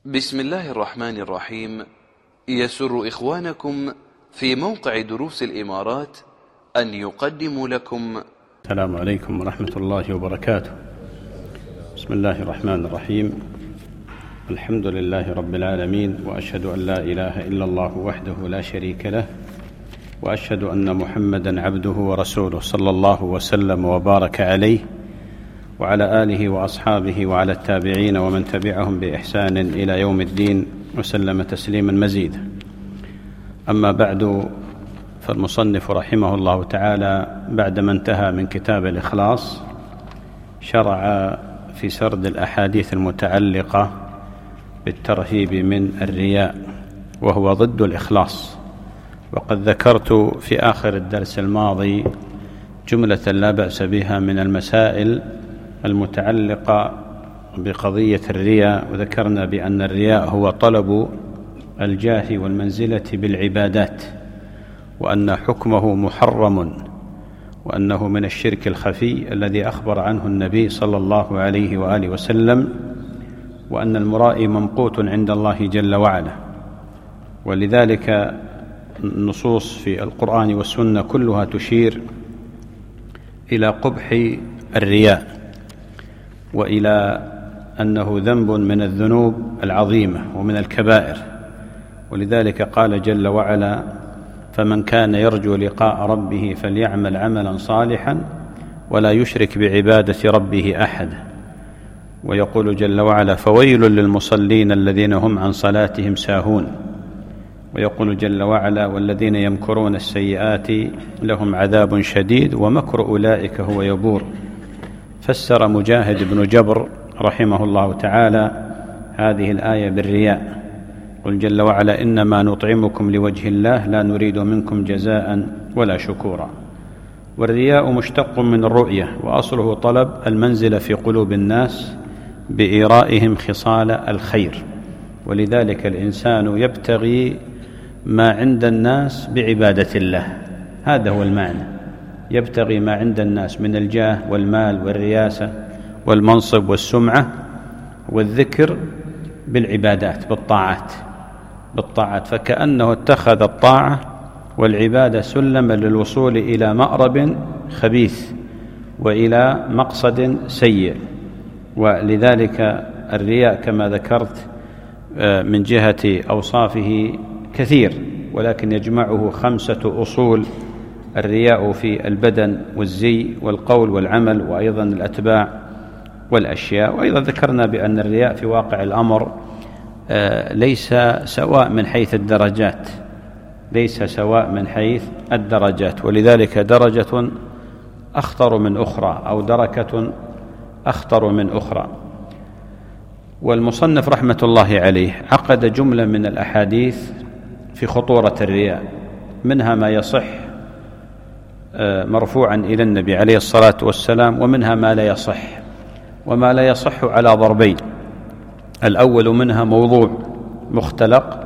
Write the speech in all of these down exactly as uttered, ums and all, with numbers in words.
بسم الله الرحمن الرحيم. يسر إخوانكم في موقع دروس الإمارات أن يقدموا لكم. السلام عليكم ورحمة الله وبركاته. بسم الله الرحمن الرحيم. الحمد لله رب العالمين، وأشهد أن لا إله إلا الله وحده لا شريك له، وأشهد أن محمدا عبده ورسوله صلى الله وسلم وبارك عليه وعلى آله وأصحابه وعلى التابعين ومن تبعهم بإحسان إلى يوم الدين وسلم تسليما مزيدا. أما بعد، فالمصنف رحمه الله تعالى بعدما انتهى من كتاب الإخلاص شرع في سرد الأحاديث المتعلقة بالترهيب من الرياء، وهو ضد الإخلاص. وقد ذكرت في آخر الدرس الماضي جملة لا بأس بها من المسائل المتعلقة بقضية الرياء، وذكرنا بأن الرياء هو طلب الجاه والمنزلة بالعبادات، وأن حكمه محرم، وأنه من الشرك الخفي الذي أخبر عنه النبي صلى الله عليه وآله وسلم، وأن المرائي ممقوت عند الله جل وعلا. ولذلك النصوص في القرآن والسنة كلها تشير إلى قبح الرياء، وإلى أنه ذنب من الذنوب العظيمة ومن الكبائر. ولذلك قال جل وعلا: فمن كان يرجو لقاء ربه فليعمل عملا صالحا ولا يشرك بعبادة ربه أحدا. ويقول جل وعلا: فويل للمصلين الذين هم عن صلاتهم ساهون. ويقول جل وعلا: والذين يمكرون السيئات لهم عذاب شديد ومكر أولئك هو يبور. فسر مجاهد بن جبر رحمه الله تعالى هذه الآية بالرياء. قل جل وعلا: إنما نطعمكم لوجه الله لا نريد منكم جزاء ولا شكورا. والرياء مشتق من الرؤية، وأصله طلب المنزل في قلوب الناس بإيرائهم خصال الخير. ولذلك الإنسان يبتغي ما عند الناس بعبادة الله، هذا هو المعنى. يبتغي ما عند الناس من الجاه والمال والرياسة والمنصب والسمعة والذكر بالعبادات، بالطاعات بالطاعات فكأنه اتخذ الطاعة والعبادة سلما للوصول إلى مأرب خبيث وإلى مقصد سيء. ولذلك الرياء كما ذكرت من جهة أوصافه كثير، ولكن يجمعه خمسة أصول: الرياء في البدن والزي والقول والعمل، وأيضا الأتباع والأشياء. وأيضا ذكرنا بأن الرياء في واقع الأمر ليس سواء من حيث الدرجات، ليس سواء من حيث الدرجات ولذلك درجة أخطر من أخرى، أو دركة أخطر من أخرى. والمصنف رحمة الله عليه عقد جملة من الأحاديث في خطورة الرياء، منها ما يصح مرفوعا إلى النبي عليه الصلاة والسلام، ومنها ما لا يصح. وما لا يصح على ضربين: الأول منها موضوع مختلق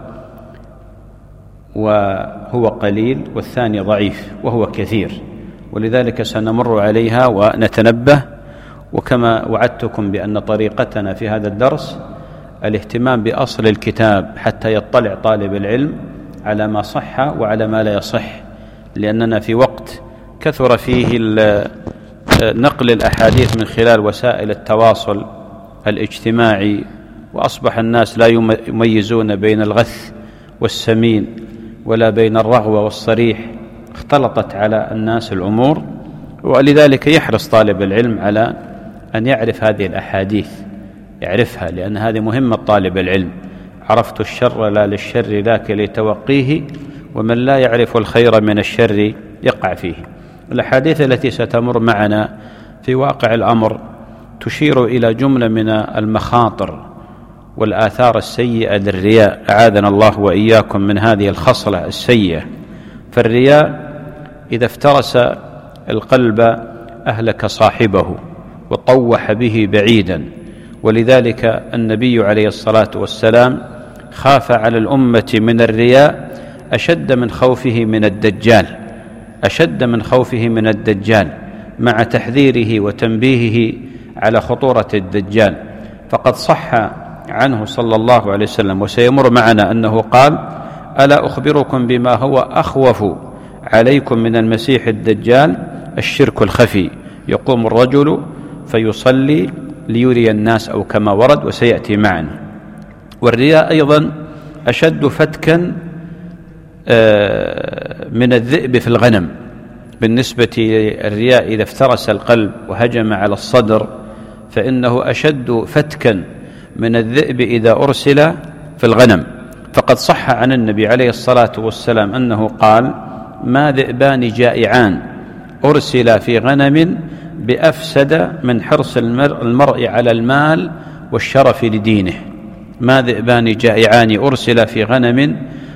وهو قليل، والثاني ضعيف وهو كثير. ولذلك سنمر عليها ونتنبه. وكما وعدتكم بأن طريقتنا في هذا الدرس الاهتمام بأصل الكتاب حتى يطلع طالب العلم على ما صح وعلى ما لا يصح، لأننا في وقت كثر فيه نقل الأحاديث من خلال وسائل التواصل الاجتماعي، وأصبح الناس لا يميزون بين الغث والسمين ولا بين الرغوة والصريح، اختلطت على الناس الأمور. ولذلك يحرص طالب العلم على أن يعرف هذه الأحاديث، يعرفها، لأن هذه مهمة طالب العلم. عرفت الشر لا للشر ذاك لتوقيه، ومن لا يعرف الخير من الشر يقع فيه. الأحاديث التي ستمر معنا في واقع الأمر تشير إلى جملة من المخاطر والآثار السيئة للرياء، أعاذنا الله وإياكم من هذه الخصلة السيئة. فالرياء إذا افترس القلب أهلك صاحبه وطوح به بعيدا. ولذلك النبي عليه الصلاة والسلام خاف على الأمة من الرياء أشد من خوفه من الدجال، أشد من خوفه من الدجال، مع تحذيره وتنبيهه على خطورة الدجال. فقد صح عنه صلى الله عليه وسلم، وسيمر معنا أنه قال: ألا أخبركم بما هو أخوف عليكم من المسيح الدجال؟ الشرك الخفي، يقوم الرجل فيصلي ليري الناس، أو كما ورد وسيأتي معنا. والرياء أيضا أشد فتكا من الذئب في الغنم. بالنسبة للرياء إذا افترس القلب وهجم على الصدر فإنه أشد فتكا من الذئب إذا أرسل في الغنم. فقد صح عن النبي عليه الصلاة والسلام أنه قال: ما ذئبان جائعان أرسل في غنم بأفسد من حرص المرء على المال والشرف لدينه. ما ذئبان جائعان أرسل في غنم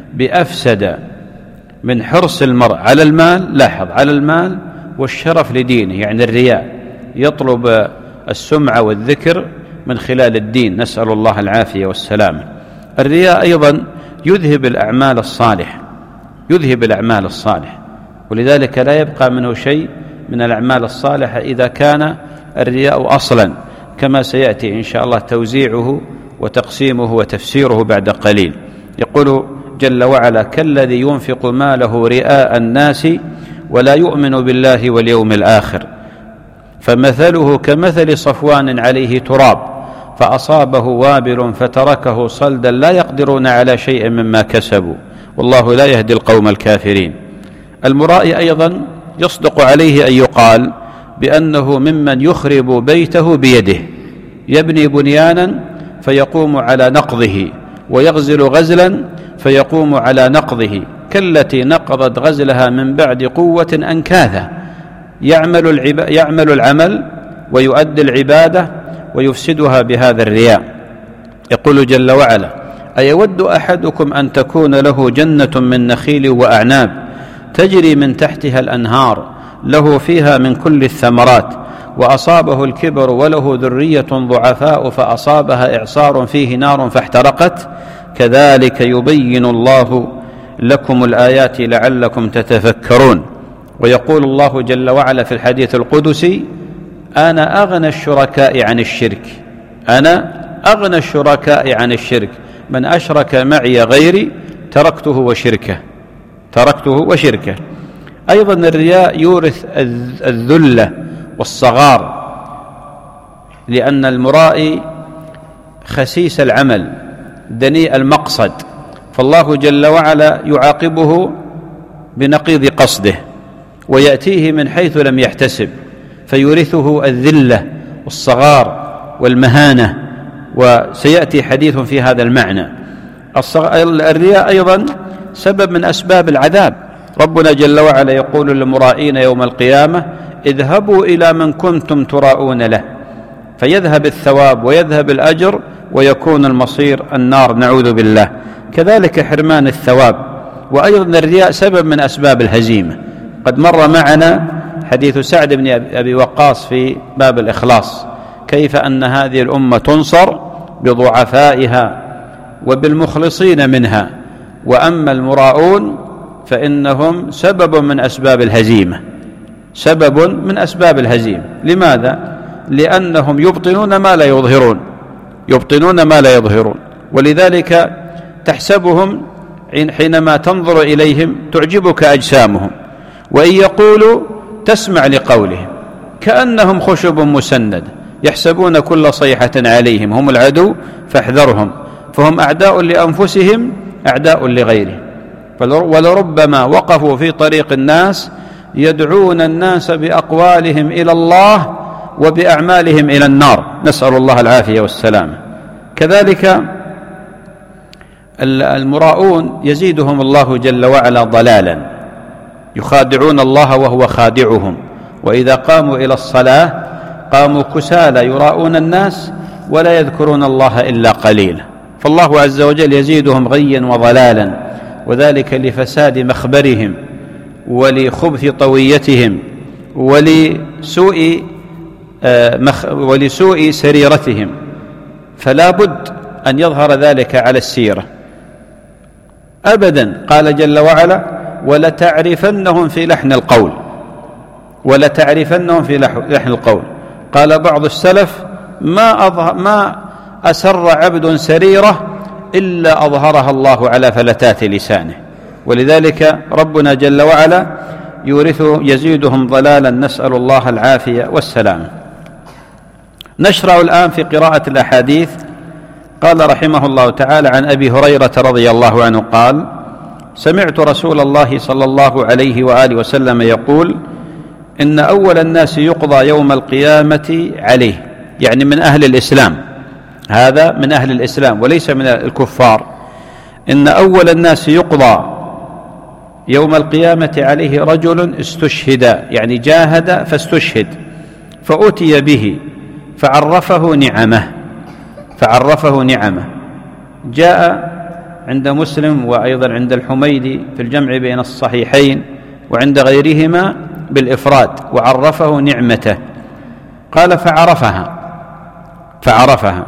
بأفسد من حرص المرء على المال، لاحظ، على المال والشرف لدينه، يعني الرياء، يطلب السمعة والذكر من خلال الدين، نسأل الله العافية والسلامة. الرياء أيضا يذهب الأعمال الصالحة، يذهب الأعمال الصالحة، ولذلك لا يبقى منه شيء من الأعمال الصالحة إذا كان الرياء أصلا، كما سيأتي إن شاء الله توزيعه وتقسيمه وتفسيره بعد قليل. يقول جل وعلا: كالذي ينفق ماله رئاء الناس ولا يؤمن بالله واليوم الآخر، فمثله كمثل صفوان عليه تراب فأصابه وابل فتركه صلدا لا يقدرون على شيء مما كسبوا والله لا يهدي القوم الكافرين. المرائي أيضا يصدق عليه أن يقال بأنه ممن يخرب بيته بيده، يبني بنيانا فيقوم على نقضه، ويغزل غزلا فيقوم على نقضه، كالتي نقضت غزلها من بعد قوة أنكاثا، يعمل, العب... يعمل العمل ويؤدي العبادة ويفسدها بهذا الرياء. يقول جل وعلا: أيود أحدكم أن تكون له جنة من نخيل وأعناب تجري من تحتها الأنهار له فيها من كل الثمرات وأصابه الكبر وله ذرية ضعفاء فأصابها إعصار فيه نار فاحترقت كذلك يبين الله لكم الآيات لعلكم تتفكرون. ويقول الله جل وعلا في الحديث القدسي: أنا أغنى الشركاء عن الشرك، أنا أغنى الشركاء عن الشرك، من أشرك معي غيري تركته وشركه، تركته وشركه. أيضا الرياء يورث الذلة والصغار، لأن المرائي خسيس العمل دنيء المقصد، فالله جل وعلا يعاقبه بنقيض قصده ويأتيه من حيث لم يحتسب، فيورثه الذلة والصغار والمهانة، وسيأتي حديث في هذا المعنى. الرياء أيضا سبب من أسباب العذاب. ربنا جل وعلا يقول للمرائين يوم القيامة: اذهبوا إلى من كنتم تراءون له، فيذهب الثواب ويذهب الأجر ويكون المصير النار، نعوذ بالله. كذلك حرمان الثواب. وأيضا الرياء سبب من أسباب الهزيمة. قد مر معنا حديث سعد بن أبي وقاص في باب الإخلاص، كيف أن هذه الأمة تنصر بضعفائها وبالمخلصين منها، وأما المراؤون فإنهم سبب من أسباب الهزيمة، سبب من أسباب الهزيمة. لماذا؟ لأنهم يبطنون ما لا يظهرون، يبطنون ما لا يظهرون، ولذلك تحسبهم حينما تنظر إليهم تعجبك أجسامهم، وإن يقولوا تسمع لقولهم كأنهم خشب مسند يحسبون كل صيحة عليهم هم العدو فاحذرهم، فهم أعداء لأنفسهم أعداء لغيرهم. ولربما وقفوا في طريق الناس يدعون الناس بأقوالهم إلى الله وبأعمالهم إلى النار، نسأل الله العافية والسلامة. كذلك المراؤون يزيدهم الله جل وعلا ضلالا، يخادعون الله وهو خادعهم، وإذا قاموا إلى الصلاة قاموا كسالى يراؤون الناس ولا يذكرون الله إلا قليلا، فالله عز وجل يزيدهم غيا وضلالا، وذلك لفساد مخبرهم ولخبث طويتهم ولسوء ولسوء سريرتهم، فلا بد أن يظهر ذلك على السيرة أبدا. قال جل وعلا: ولتعرفنهم في لحن القول، ولتعرفنهم في لحن القول. قال بعض السلف: ما أظهر, ما أسر عبد سريرة إلا أظهرها الله على فلتات لسانه. ولذلك ربنا جل وعلا يورث يزيدهم ضلالا، نسأل الله العافية والسلام. نشرع الآن في قراءة الأحاديث. قال رحمه الله تعالى عن أبي هريرة رضي الله عنه قال: سمعت رسول الله صلى الله عليه وآله وسلم يقول: إن أول الناس يقضى يوم القيامة عليه، يعني من أهل الإسلام، هذا من أهل الإسلام وليس من الكفار. إن أول الناس يقضى يوم القيامة عليه رجل استشهد، يعني جاهد فاستشهد، فأتي به فعرفه نعمه فعرفه نعمه جاء عند مسلم وأيضا عند الحميدي في الجمع بين الصحيحين وعند غيرهما بالإفراد: وعرفه نعمته. قال: فعرفها فعرفها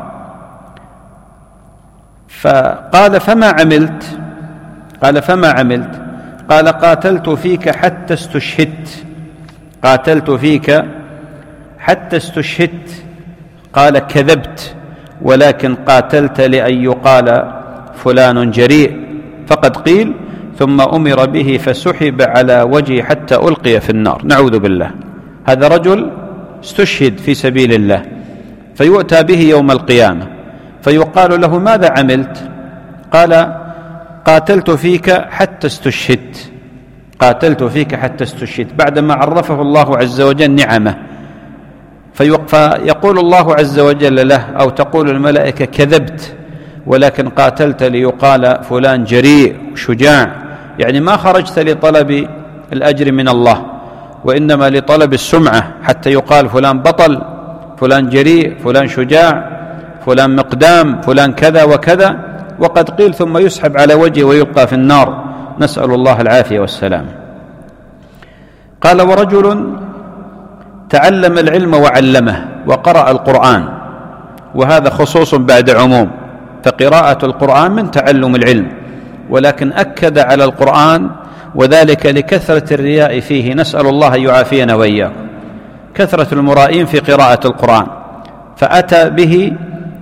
فقال: فما عملت؟ قال: فما عملت؟ قال: قاتلت فيك حتى استشهدت قاتلت فيك حتى استشهدت. قال: كذبت، ولكن قاتلت لأن يقال فلان جريء. فقد قيل: ثم أمر به فسحب على وجهه حتى ألقي في النار. نعوذ بالله. هذا رجل استشهد في سبيل الله، فيؤتى به يوم القيامة فيقال له: ماذا عملت؟ قال: قاتلت فيك حتى استشهدت قاتلت فيك حتى استشهدت بعدما عرفه الله عز وجل نعمه. فيقول الله عز وجل له، أو تقول الملائكة: كذبت، ولكن قاتلت ليقال فلان جريء شجاع، يعني ما خرجت لطلب الأجر من الله، وإنما لطلب السمعة، حتى يقال فلان بطل، فلان جريء، فلان شجاع، فلان مقدام، فلان كذا وكذا. وقد قيل: ثم يسحب على وجهه ويلقى في النار، نسأل الله العافية والسلام. قال: ورجل تعلم العلم وعلمه وقرأ القرآن، وهذا خصوص بعد عموم، فقراءة القرآن من تعلم العلم، ولكن أكد على القرآن، وذلك لكثرة الرياء فيه، نسأل الله أن يعافينا وإياكم، كثرة المرائين في قراءة القرآن، فأتى به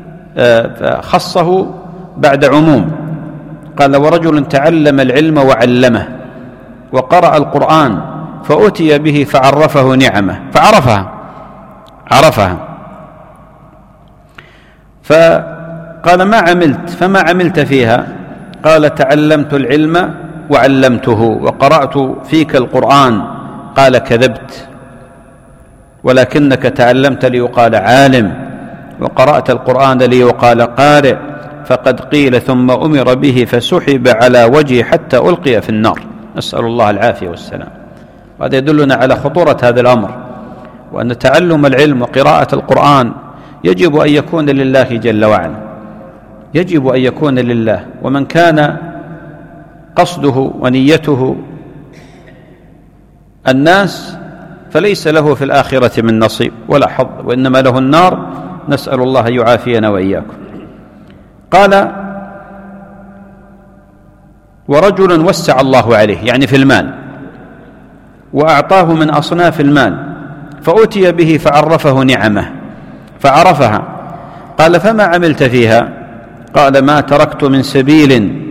خصه بعد عموم. قال: ورجل تعلم العلم وعلمه وقرأ القرآن فأتي به فعرفه نعمه فعرفها عرفها فقال: ما عملت؟ فما عملت فيها؟ قال: تعلمت العلم وعلمته وقرأت فيك القرآن. قال: كذبت، ولكنك تعلمت ليقال عالم، وقرأت القرآن ليقال قارئ. فقد قيل: ثم أمر به فسحب على وجهه حتى ألقي في النار، نسأل الله العافية والسلام. وهذا يدلنا على خطورة هذا الأمر، وأن تعلم العلم وقراءة القرآن يجب أن يكون لله جل وعلا، يجب أن يكون لله. ومن كان قصده ونيته الناس فليس له في الآخرة من نصيب ولا حظ، وإنما له النار، نسأل الله أن يعافينا وإياكم. قال: ورجل وسع الله عليه، يعني في المال، وأعطاه من أصناف المال، فأتي به فعرفه نعمه فعرفها. قال: فما عملت فيها؟ قال: ما تركت من سبيل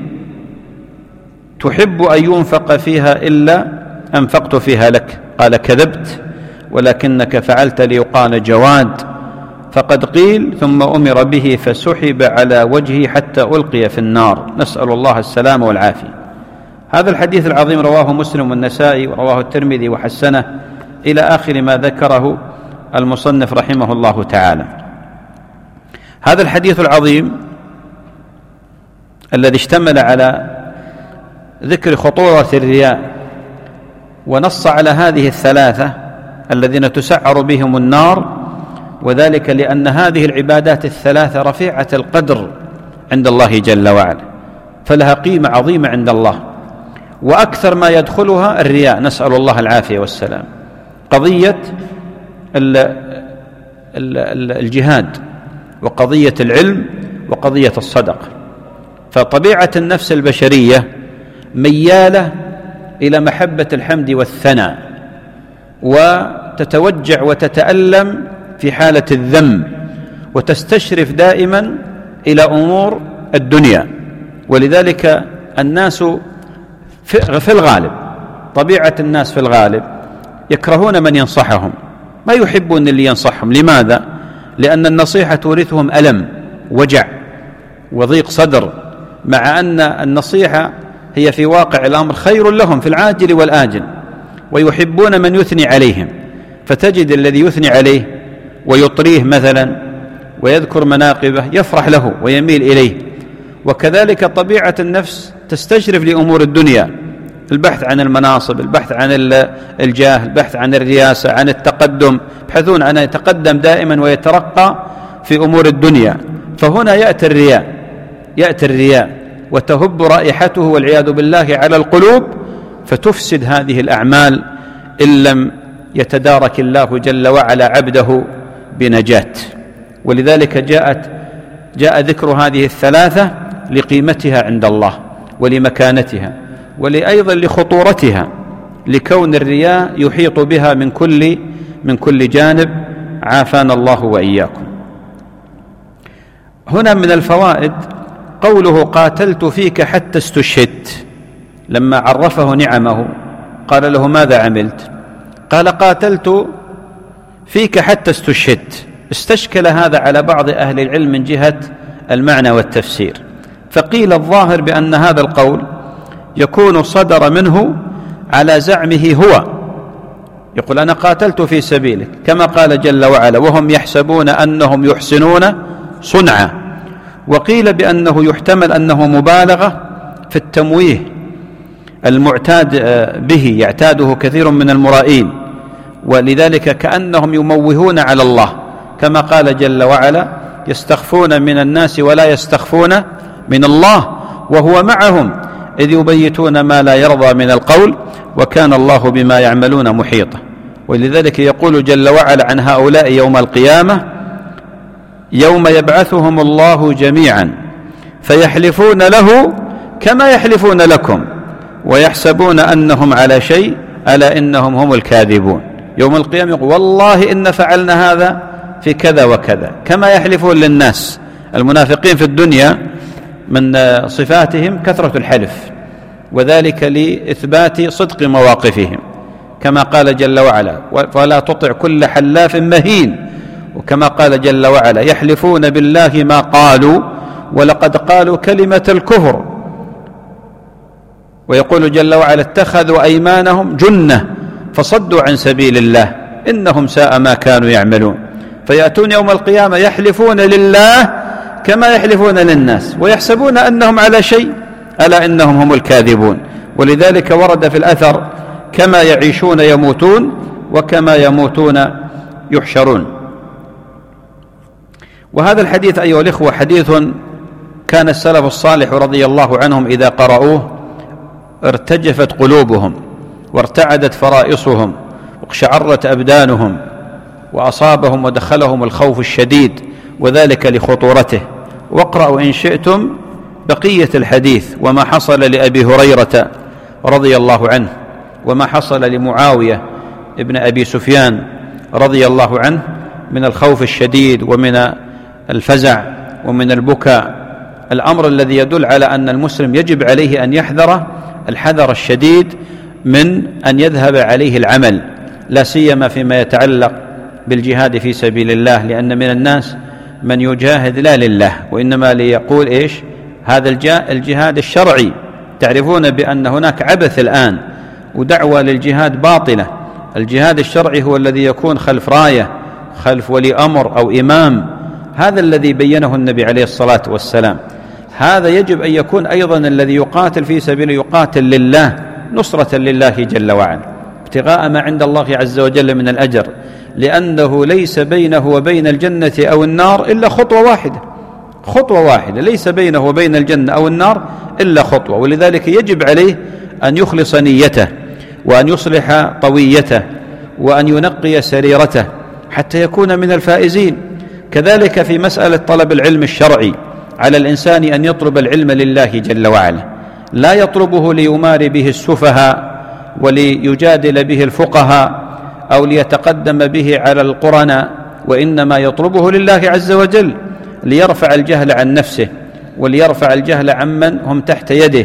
تحب أن ينفق فيها إلا أنفقت فيها لك. قال: كذبت، ولكنك فعلت ليقال جواد. فقد قيل: ثم أمر به فسحب على وجهه حتى ألقي في النار، نسأل الله السلامة والعافية. هذا الحديث العظيم رواه مسلم والنسائي ورواه الترمذي وحسنه إلى آخر ما ذكره المصنف رحمه الله تعالى. هذا الحديث العظيم الذي اشتمل على ذكر خطورة الرياء، ونص على هذه الثلاثة الذين تسعر بهم النار، وذلك لأن هذه العبادات الثلاثة رفيعة القدر عند الله جل وعلا، فلها قيمة عظيمة عند الله، وأكثر ما يدخلها الرياء، نسأل الله العافية والسلام. قضية الجهاد، وقضية العلم، وقضية الصدقة. فطبيعة النفس البشرية ميالة إلى محبة الحمد والثناء، وتتوجع وتتألم في حالة الذم، وتستشرف دائما إلى أمور الدنيا. ولذلك الناس في الغالب، طبيعة الناس في الغالب يكرهون من ينصحهم، ما يحبون اللي ينصحهم. لماذا؟ لأن النصيحة تورثهم ألم، وجع، وضيق صدر، مع أن النصيحة هي في واقع الأمر خير لهم في العاجل والآجل، ويحبون من يثني عليهم. فتجد الذي يثني عليه ويطريه مثلا ويذكر مناقبه يفرح له ويميل إليه. وكذلك طبيعة النفس تستشرف لأمور الدنيا، البحث عن المناصب، البحث عن الجاه، البحث عن الرياسة، عن التقدم، يبحثون عن يتقدم دائما ويترقى في أمور الدنيا. فهنا يأتي الرياء يأتي الرياء وتهب رائحته والعياذ بالله على القلوب، فتفسد هذه الأعمال إن لم يتدارك الله جل وعلا عبده بنجاة. ولذلك جاءت جاء ذكر هذه الثلاثة لقيمتها عند الله ولمكانتها، ولأيضا لخطورتها، لكون الرياء يحيط بها من كل من كل جانب، عافانا الله وإياكم. هنا من الفوائد قوله قاتلت فيك حتى استشهدت. لما عرفه نعمه قال له ماذا عملت؟ قال قاتلت فيك حتى استشهدت. استشكل هذا على بعض أهل العلم من جهة المعنى والتفسير، فقيل الظاهر بأن هذا القول يكون صدر منه على زعمه هو، يقول أنا قاتلت في سبيلك، كما قال جل وعلا وهم يحسبون أنهم يحسنون صنعا. وقيل بأنه يحتمل أنه مبالغة في التمويه المعتاد به، يعتاده كثير من المرائين، ولذلك كأنهم يموهون على الله، كما قال جل وعلا يستخفون من الناس ولا يستخفون من الله وهو معهم إذ يبيتون ما لا يرضى من القول وكان الله بما يعملون محيطا. ولذلك يقول جل وعلا عن هؤلاء يوم القيامة يوم يبعثهم الله جميعا فيحلفون له كما يحلفون لكم ويحسبون أنهم على شيء ألا إنهم هم الكاذبون. يوم القيامة يقول والله إن فعلنا هذا في كذا وكذا، كما يحلفون للناس. المنافقين في الدنيا من صفاتهم كثرة الحلف، وذلك لإثبات صدق مواقفهم، كما قال جل وعلا فلا تطع كل حلاف مهين، وكما قال جل وعلا يحلفون بالله ما قالوا ولقد قالوا كلمة الكفر. ويقول جل وعلا اتخذوا أيمانهم جنة فصدوا عن سبيل الله إنهم ساء ما كانوا يعملون. فيأتون يوم القيامة يحلفون لله كما يحلفون للناس ويحسبون أنهم على شيء ألا إنهم هم الكاذبون. ولذلك ورد في الأثر كما يعيشون يموتون وكما يموتون يحشرون. وهذا الحديث أيها الإخوة حديث كان السلف الصالح رضي الله عنهم إذا قرأوه ارتجفت قلوبهم وارتعدت فرائصهم واقشعرت أبدانهم وأصابهم ودخلهم الخوف الشديد، وذلك لخطورته. واقرأوا إن شئتم بقية الحديث وما حصل لأبي هريرة رضي الله عنه وما حصل لمعاوية ابن أبي سفيان رضي الله عنه من الخوف الشديد ومن الفزع ومن البكاء، الأمر الذي يدل على أن المسلم يجب عليه أن يحذر الحذر الشديد من أن يذهب عليه العمل، لا سيما فيما يتعلق بالجهاد في سبيل الله، لأن من الناس من يجاهد لا لله وإنما ليقول إيش هذا الجهاد الشرعي. تعرفون بأن هناك عبث الآن ودعوة للجهاد باطلة. الجهاد الشرعي هو الذي يكون خلف راية، خلف ولي أمر أو إمام، هذا الذي بينه النبي عليه الصلاة والسلام. هذا يجب أن يكون أيضا الذي يقاتل في سبيله يقاتل لله نصرة لله جل وعلا ابتغاء ما عند الله عز وجل من الأجر، لأنه ليس بينه وبين الجنة أو النار إلا خطوة واحدة خطوة واحدة ليس بينه وبين الجنة أو النار إلا خطوة. ولذلك يجب عليه أن يخلص نيته وأن يصلح طويته وأن ينقي سريرته حتى يكون من الفائزين. كذلك في مسألة طلب العلم الشرعي على الإنسان أن يطلب العلم لله جل وعلا، لا يطلبه ليماري به السفهاء وليجادل به الفقهاء أو ليتقدم به على القرناء، وإنما يطلبه لله عز وجل. ليرفع الجهل عن نفسه وليرفع الجهل عمن هم تحت يده،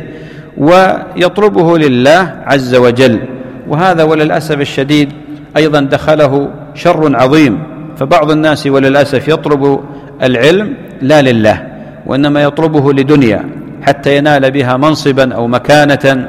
ويطلبه لله عز وجل. وهذا وللأسف الشديد أيضا دخله شر عظيم، فبعض الناس وللأسف يطلب العلم لا لله، وإنما يطلبه لدنيا حتى ينال بها منصبا أو مكانة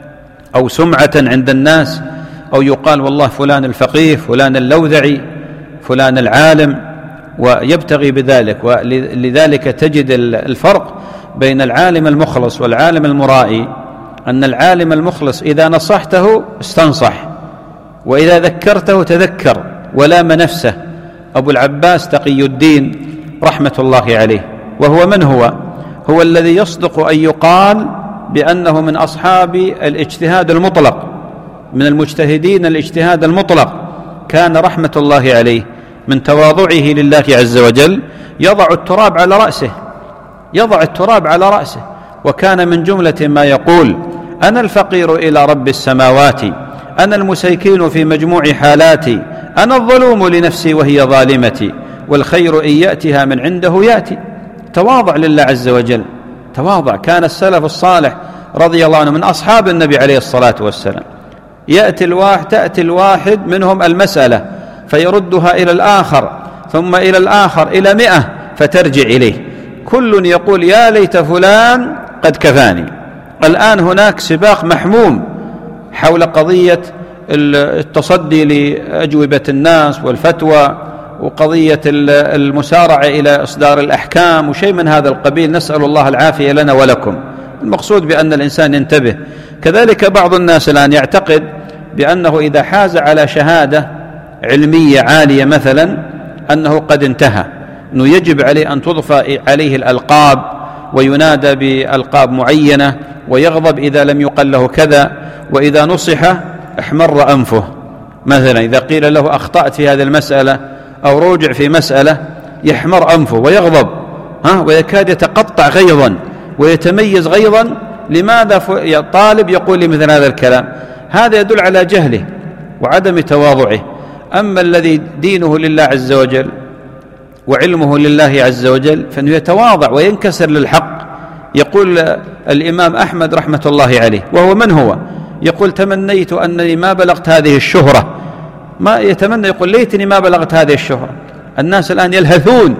أو سمعة عند الناس، أو يقال والله فلان الفقيه، فلان اللوذعي، فلان العالم، ويبتغي بذلك. ولذلك تجد الفرق بين العالم المخلص والعالم المرائي، أن العالم المخلص إذا نصحته استنصح، وإذا ذكرته تذكر ولام نفسه. أبو العباس تقي الدين رحمة الله عليه، وهو من هو؟ هو الذي يصدق أن يقال بأنه من أصحاب الاجتهاد المطلق، من المجتهدين الاجتهاد المطلق. كان رحمة الله عليه من تواضعه لله عز وجل يضع التراب على رأسه، يضع التراب على رأسه. وكان من جملة ما يقول: أنا الفقير إلى رب السماوات، أنا المسيكين في مجموع حالاتي، أنا الظلوم لنفسي وهي ظالمتي، والخير إن يأتها من عنده يأتي. تواضع لله عز وجل، تواضع. كان السلف الصالح رضي الله عنه من أصحاب النبي عليه الصلاة والسلام، يأتي الواحد تأتي الواحد منهم المسألة فيردها إلى الآخر، ثم إلى الآخر، إلى مئة، فترجع إليه. كل يقول يا ليت فلان قد كفاني. الآن هناك سباق محموم حول قضية التصدي لأجوبة الناس والفتوى، وقضية المسارعة إلى إصدار الأحكام وشيء من هذا القبيل. نسأل الله العافية لنا ولكم. المقصود بأن الإنسان ينتبه. كذلك بعض الناس الآن يعتقد بأنه إذا حاز على شهادة علمية عالية مثلا أنه قد انتهى، أنه يجب عليه أن تضفى عليه الألقاب وينادى بألقاب معينة، ويغضب إذا لم يقل له كذا، وإذا نصح احمر أنفه. مثلا إذا قيل له أخطأت في هذه المسألة أو روجع في مسألة يحمر أنفه ويغضب، ها ويكاد يتقطع غيظا ويتميز غيظا. لماذا طالب يقول لي مثل هذا الكلام؟ هذا يدل على جهله وعدم تواضعه. أما الذي دينه لله عز وجل وعلمه لله عز وجل فإنه يتواضع وينكسر للحق. يقول الإمام أحمد رحمة الله عليه، وهو من هو؟ يقول: تمنيت أنني ما بلغت هذه الشهرة. ما يتمنى، يقول ليتني ما بلغت هذه الشهرة. الناس الآن يلهثون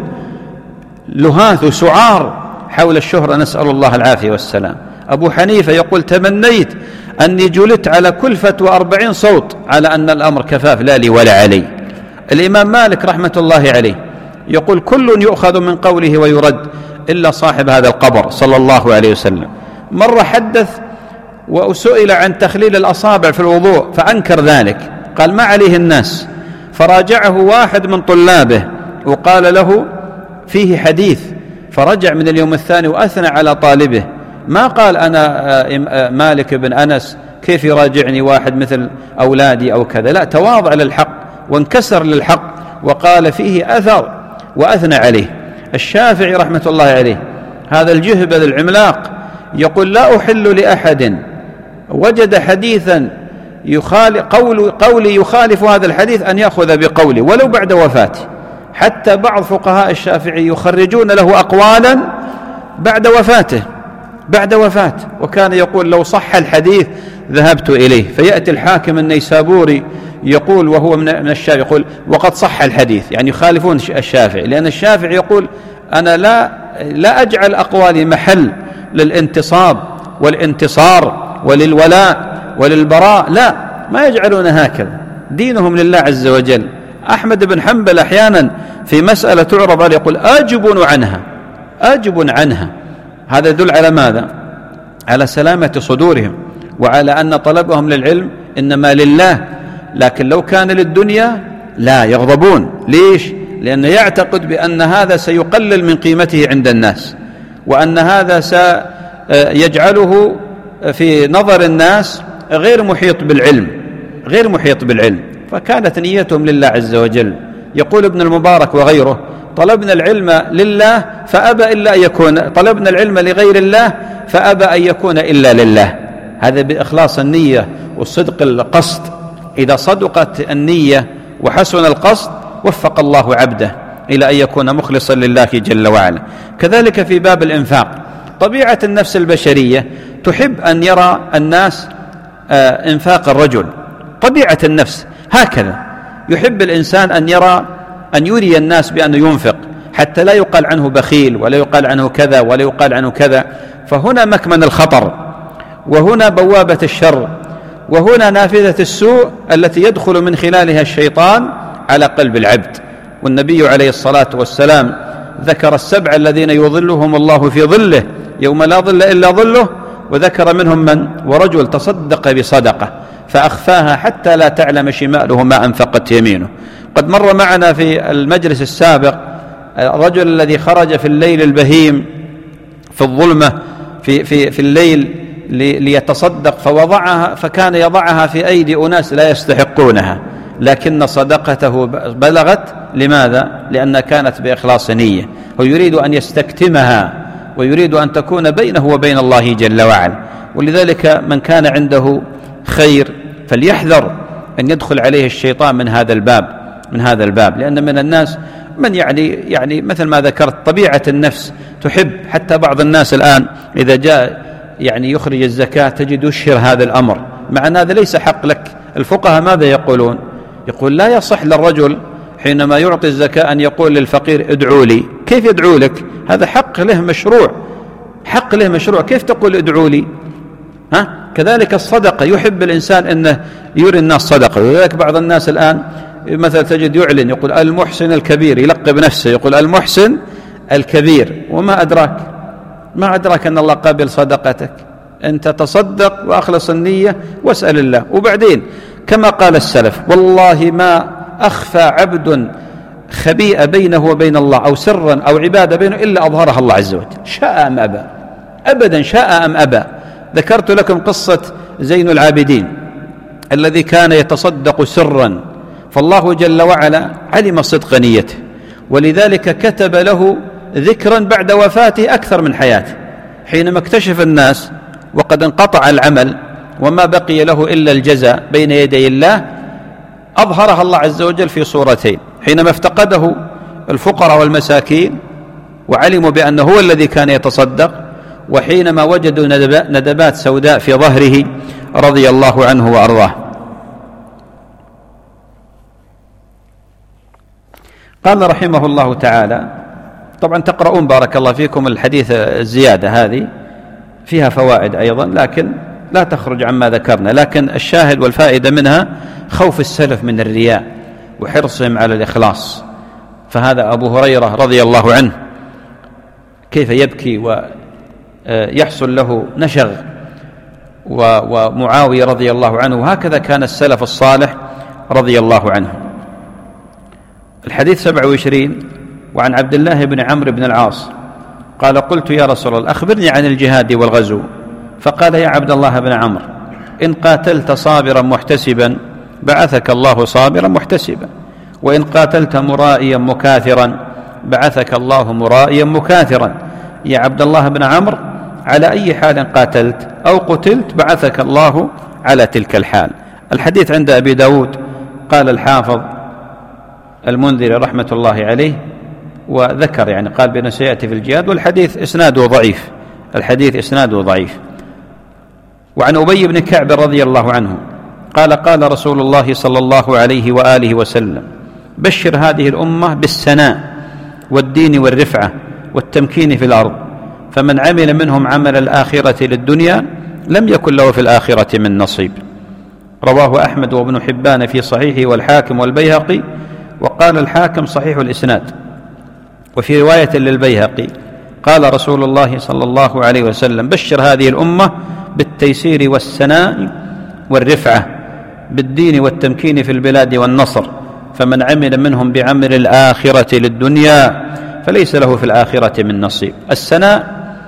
لهاث وسعار حول الشهرة، نسأل الله العافية والسلام. أبو حنيفة يقول: تمنيت أني جلت على كل فتوى أربعين صوت على أن الأمر كفاف لا لي ولا علي. الإمام مالك رحمة الله عليه يقول: كل يؤخذ من قوله ويرد إلا صاحب هذا القبر صلى الله عليه وسلم. مرة حدث وسئل عن تخليل الأصابع في الوضوء فأنكر ذلك، قال: ما عليه الناس. فراجعه واحد من طلابه وقال له: فيه حديث. فرجع من اليوم الثاني وأثنى على طالبه، ما قال أنا مالك بن أنس كيف يراجعني واحد مثل أولادي أو كذا، لا، تواضع للحق وانكسر للحق وقال فيه أثر وأثنى عليه. الشافعي رحمة الله عليه هذا الجهبذ العملاق يقول: لا أحل لأحد وجد حديثا يخالف قول قولي يخالف هذا الحديث أن يأخذ بقولي ولو بعد وفاتي. حتى بعض فقهاء الشافعي يخرجون له أقوالا بعد وفاته بعد وفاته وكان يقول: لو صح الحديث ذهبت إليه. فيأتي الحاكم النيسابوري يقول وهو من الشافعي يقول: وقد صح الحديث، يعني يخالفون الشافعي، لأن الشافعي يقول: أنا لا لا أجعل أقوالي محل للانتصاب والانتصار وللولاء وللبراء، لا، ما يجعلون هكذا. دينهم لله عز وجل. أحمد بن حنبل أحيانا في مسألة تعرض عليه يقول: أجب عنها أجب عنها. هذا يدل على ماذا؟ على سلامة صدورهم، وعلى أن طلبهم للعلم إنما لله. لكن لو كان للدنيا لا يغضبون. ليش؟ لأنه يعتقد بأن هذا سيقلل من قيمته عند الناس، وأن هذا سيجعله في نظر الناس غير محيط بالعلم غير محيط بالعلم. فكانت نيتهم لله عز وجل. يقول ابن المبارك وغيره: طلبنا العلم لله فأبى إلا أن يكون طلبنا العلم لغير الله فأبى أن يكون إلا لله. هذا بإخلاص النية والصدق القصد. إذا صدقت النية وحسن القصد وفق الله عبده إلى أن يكون مخلصا لله جل وعلا. كذلك في باب الإنفاق، طبيعة النفس البشرية تحب أن يرى الناس إنفاق الرجل، طبيعة النفس هكذا، يحب الإنسان أن يرى أن يري الناس بأنه ينفق، حتى لا يقال عنه بخيل ولا يقال عنه كذا ولا يقال عنه كذا. فهنا مكمن الخطر، وهنا بوابة الشر، وهنا نافذة السوء التي يدخل من خلالها الشيطان على قلب العبد. والنبي عليه الصلاة والسلام ذكر السبع الذين يظلهم الله في ظله يوم لا ظل إلا ظله، وذكر منهم من ورجل تصدق بصدقة فأخفاها حتى لا تعلم شماله ما أنفقت يمينه. قد مر معنا في المجلس السابق الرجل الذي خرج في الليل البهيم في الظلمة في, في, في الليل ليتصدق فوضعها، فكان يضعها في أيدي أناس لا يستحقونها، لكن صدقته بلغت. لماذا؟ لأنها كانت بإخلاص نية، ويريد أن يستكتمها ويريد أن تكون بينه وبين الله جل وعلا. ولذلك من كان عنده خير فليحذر أن يدخل عليه الشيطان من هذا الباب من هذا الباب لأن من الناس من يعني يعني مثل ما ذكرت طبيعة النفس تحب، حتى بعض الناس الآن إذا جاء يعني يخرج الزكاة تجد يشهر هذا الأمر، مع أن هذا ليس حق لك. الفقهاء ماذا يقولون؟ يقول لا يصح للرجل حينما يعطي الزكاة أن يقول للفقير ادعوا لي. كيف يدعو لك؟ هذا حق له مشروع، حق له مشروع، كيف تقول ادعوا لي؟ ها؟ كذلك الصدقة، يحب الإنسان أنه يري الناس صدقة. ولذلك بعض الناس الآن مثلا تجد يعلن يقول المحسن الكبير، يلقب نفسه يقول المحسن الكبير، وما أدراك ما أدراك أن الله قابل صدقتك. أنت تصدق وأخلص النية واسأل الله. وبعدين كما قال السلف والله ما أخفى عبد خبيئة بينه وبين الله أو سرا أو عبادة بينه إلا أظهرها الله عز وجل، شاء أم أبى، أبدا شاء أم أبى. ذكرت لكم قصة زين العابدين الذي كان يتصدق سرا، فالله جل وعلا علم صدق نيته، ولذلك كتب له ذكرا بعد وفاته أكثر من حياته. حينما اكتشف الناس وقد انقطع العمل وما بقي له إلا الجزاء بين يدي الله، أظهرها الله عز وجل في صورتين: حينما افتقده الفقراء والمساكين وعلموا بأنه هو الذي كان يتصدق، وحينما وجدوا ندبات سوداء في ظهره رضي الله عنه وأرضاه. قال رحمه الله تعالى، طبعا تقرؤون بارك الله فيكم الحديث الزيادة هذه فيها فوائد أيضا لكن لا تخرج عما ذكرنا، لكن الشاهد والفائدة منها خوف السلف من الرياء وحرصهم على الإخلاص. فهذا أبو هريرة رضي الله عنه كيف يبكي ويحصل له نشغ، ومعاوية رضي الله عنه، وهكذا كان السلف الصالح رضي الله عنه. الحديث سبعة وعشرين: وعن عبد الله بن عمرو بن العاص قال قلت يا رسول الله أخبرني عن الجهاد والغزو. فقال يا عبد الله بن عمرو إن قاتلت صابرا محتسبا بعثك الله صابرا محتسبا، وإن قاتلت مرائيا مكاثرا بعثك الله مرائيا مكاثرا. يا عبد الله بن عمرو على أي حال قاتلت أو قتلت بعثك الله على تلك الحال. الحديث عند أبي داود. قال الحافظ المنذري رحمة الله عليه وذكر يعني قال بأنه سيأتي في الجهاد، والحديث إسناده ضعيف، الحديث إسناده ضعيف. وعن أبي بن كعب رضي الله عنه قال قال رسول الله صلى الله عليه وآله وسلم بشر هذه الأمة بالسناء والدين والرفعة والتمكين في الأرض، فمن عمل منهم عمل الآخرة للدنيا لم يكن له في الآخرة من نصيب. رواه أحمد وابن حبان في صحيحه والحاكم والبيهقي، وقال الحاكم صحيح الإسناد. وفي رواية للبيهقي قال رسول الله صلى الله عليه وسلم بشر هذه الأمة بالتيسير والسناء والرفعة بالدين والتمكين في البلاد والنصر، فمن عمل منهم بعمل الآخرة للدنيا فليس له في الآخرة من نصيب. السناء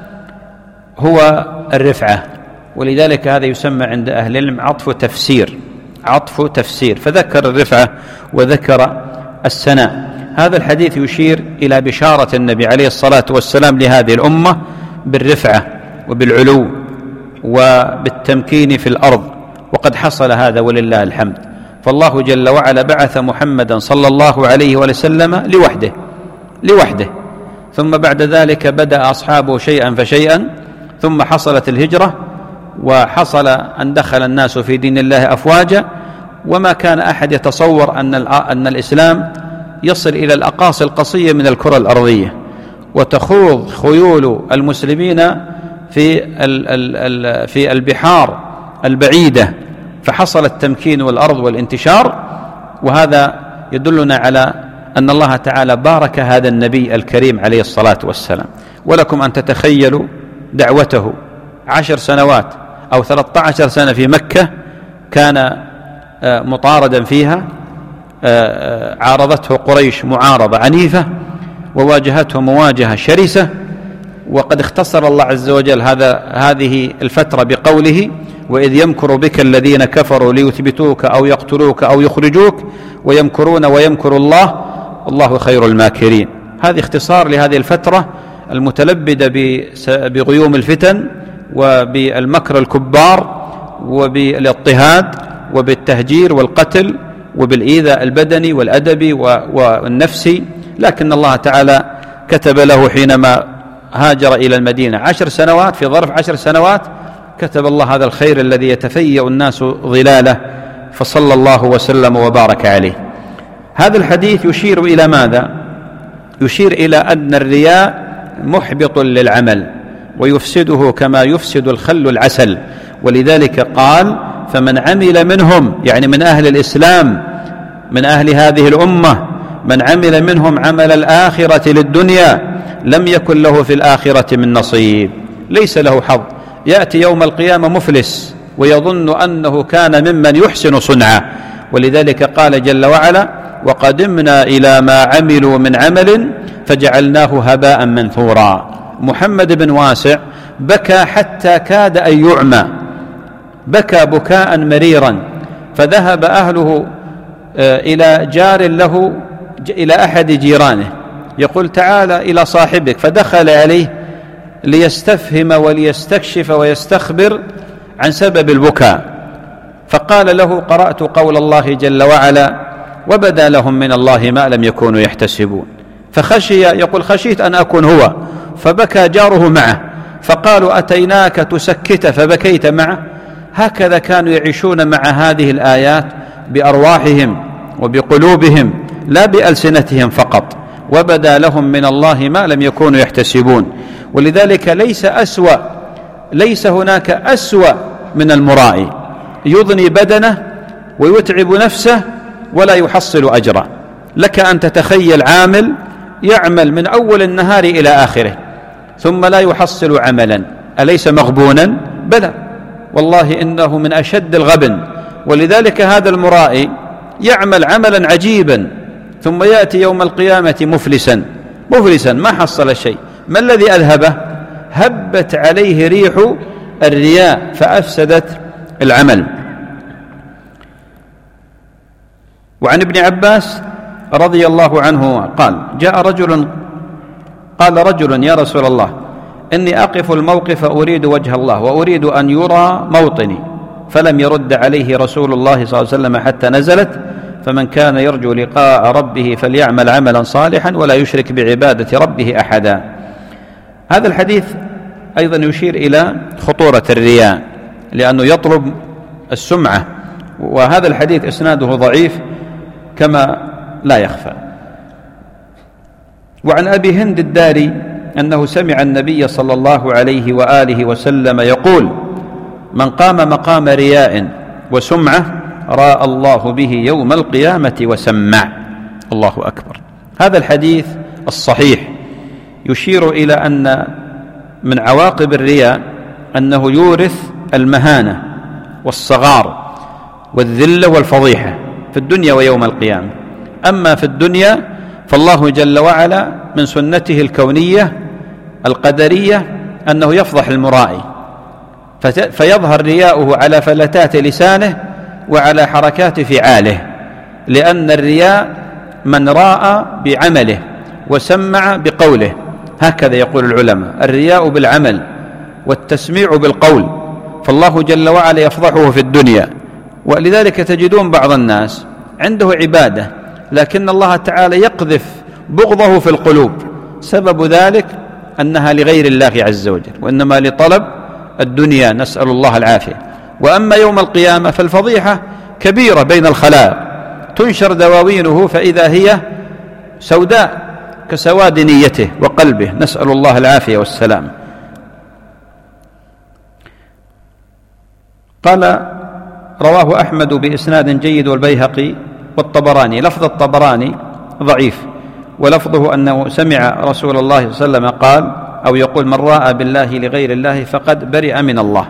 هو الرفعة، ولذلك هذا يسمى عند أهل العلم عطف تفسير، عطف تفسير، فذكر الرفعة وذكر السناء. هذا الحديث يشير إلى بشارة النبي عليه الصلاة والسلام لهذه الأمة بالرفعة وبالعلو وبالتمكين في الأرض، وقد حصل هذا ولله الحمد. فالله جل وعلا بعث محمدا صلى الله عليه وسلم لوحده، لوحده، ثم بعد ذلك بدأ أصحابه شيئا فشيئا، ثم حصلت الهجرة، وحصل أن دخل الناس في دين الله أفواجا، وما كان أحد يتصور أن أن الإسلام يصل إلى الأقاصي القصية من الكرة الأرضية، وتخوض خيول المسلمين في في البحار البعيدة، فحصل التمكين والأرض والانتشار. وهذا يدلنا على أن الله تعالى بارك هذا النبي الكريم عليه الصلاة والسلام. ولكم أن تتخيلوا دعوته عشر سنوات أو ثلاثة عشر سنة في مكة، كان مطاردا فيها، عارضته قريش معارضة عنيفة، وواجهته مواجهة شرسة، وقد اختصر الله عز وجل هذا هذه الفترة بقوله: وإذ يمكر بك الذين كفروا ليثبتوك أو يقتلوك أو يخرجوك ويمكرون ويمكر الله والله خير الماكرين. هذه اختصار لهذه الفترة المتلبدة بغيوم الفتن وبالمكر الكبار وبالاضطهاد وبالتهجير والقتل وبالإيذاء البدني والأدبي والنفسي. لكن الله تعالى كتب له حينما هاجر إلى المدينة عشر سنوات، في ظرف عشر سنوات كتب الله هذا الخير الذي يتفيأ الناس ظلاله، فصلى الله وسلم وبارك عليه. هذا الحديث يشير إلى ماذا؟ يشير إلى أن الرياء محبط للعمل ويفسده كما يفسد الخل العسل، ولذلك قال: فمن عمل منهم، يعني من أهل الإسلام، من أهل هذه الأمة، من عمل منهم عمل الآخرة للدنيا لم يكن له في الآخرة من نصيب، ليس له حظ. يأتي يوم القيامة مفلس ويظن أنه كان ممن يحسن صنعا، ولذلك قال جل وعلا: وقدمنا إلى ما عملوا من عمل فجعلناه هباء منثورا. محمد بن واسع بكى حتى كاد أن يعمى، بكى بكاء مريرا، فذهب أهله إلى جار له، إلى أحد جيرانه، يقول: تعال إلى صاحبك، فدخل عليه ليستفهم وليستكشف ويستخبر عن سبب البكاء، فقال له: قرأت قول الله جل وعلا: وبدا لهم من الله ما لم يكونوا يحتسبون. فخشي، يقول: خشيت أن أكون هو، فبكى جاره معه، فقالوا: أتيناك تسكت فبكيت معه. هكذا كانوا يعيشون مع هذه الآيات بأرواحهم وبقلوبهم لا بألسنتهم فقط. وبدا لهم من الله ما لم يكونوا يحتسبون. ولذلك ليس أسوأ ليس هناك أسوأ من المرائي، يضني بدنه ويتعب نفسه ولا يحصل أجرا. لك أن تتخيل عامل يعمل من أول النهار إلى آخره ثم لا يحصل عملا، أليس مغبونا؟ بلى، والله إنه من أشد الغبن. ولذلك هذا المرائي يعمل عملا عجيبا ثم يأتي يوم القيامة مفلسا مفلسا ما حصل شيء. ما الذي أذهبه؟ هبت عليه ريح الرياء فأفسدت العمل. وعن ابن عباس رضي الله عنه قال: جاء رجل قال رجل: يا رسول الله، إني أقف الموقف أريد وجه الله وأريد أن يرى موطني. فلم يرد عليه رسول الله صلى الله عليه وسلم حتى نزلت: فمن كان يرجو لقاء ربه فليعمل عملا صالحا ولا يشرك بعبادة ربه أحدا. هذا الحديث أيضا يشير إلى خطورة الرياء، لأنه يطلب السمعة، وهذا الحديث إسناده ضعيف كما لا يخفى. وعن أبي هند الداري أنه سمع النبي صلى الله عليه وآله وسلم يقول: من قام مقام رياء وسمعة راى الله به يوم القيامة وسمع. الله أكبر. هذا الحديث الصحيح يشير إلى أن من عواقب الرياء أنه يورث المهانة والصغار والذلة والفضيحة في الدنيا ويوم القيامة. أما في الدنيا فالله جل وعلا من سنته الكونية القدرية أنه يفضح المرائي، فيظهر رياؤه على فلتات لسانه وعلى حركات فعاله، لأن الرياء من راى بعمله وسمع بقوله، هكذا يقول العلماء: الرياء بالعمل والتسميع بالقول. فالله جل وعلا يفضحه في الدنيا. ولذلك تجدون بعض الناس عنده عبادة لكن الله تعالى يقذف بغضه في القلوب، سبب ذلك أنها لغير الله عز وجل، وإنما لطلب الدنيا، نسأل الله العافية. وأما يوم القيامة فالفضيحة كبيرة بين الخلائق، تنشر دواوينه فإذا هي سوداء كسواد نيته وقلبه، نسأل الله العافية والسلام. قال رواه أحمد بإسناد جيد والبيهقي والطبراني. لفظ الطبراني ضعيف، ولفظه أنه سمع رسول الله صلى الله عليه وسلم قال أو يقول: من راى بالله لغير الله فقد برئ من الله.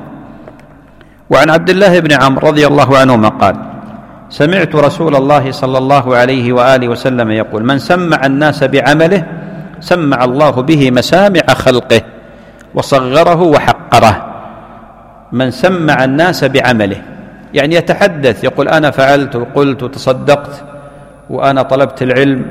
وعن عبد الله بن عمرو رضي الله عنهما قال: سمعت رسول الله صلى الله عليه وآله وسلم يقول: من سمع الناس بعمله سمع الله به مسامع خلقه وصغره وحقره. من سمع الناس بعمله يعني يتحدث، يقول: أنا فعلت وقلت وتصدقت، وأنا طلبت العلم،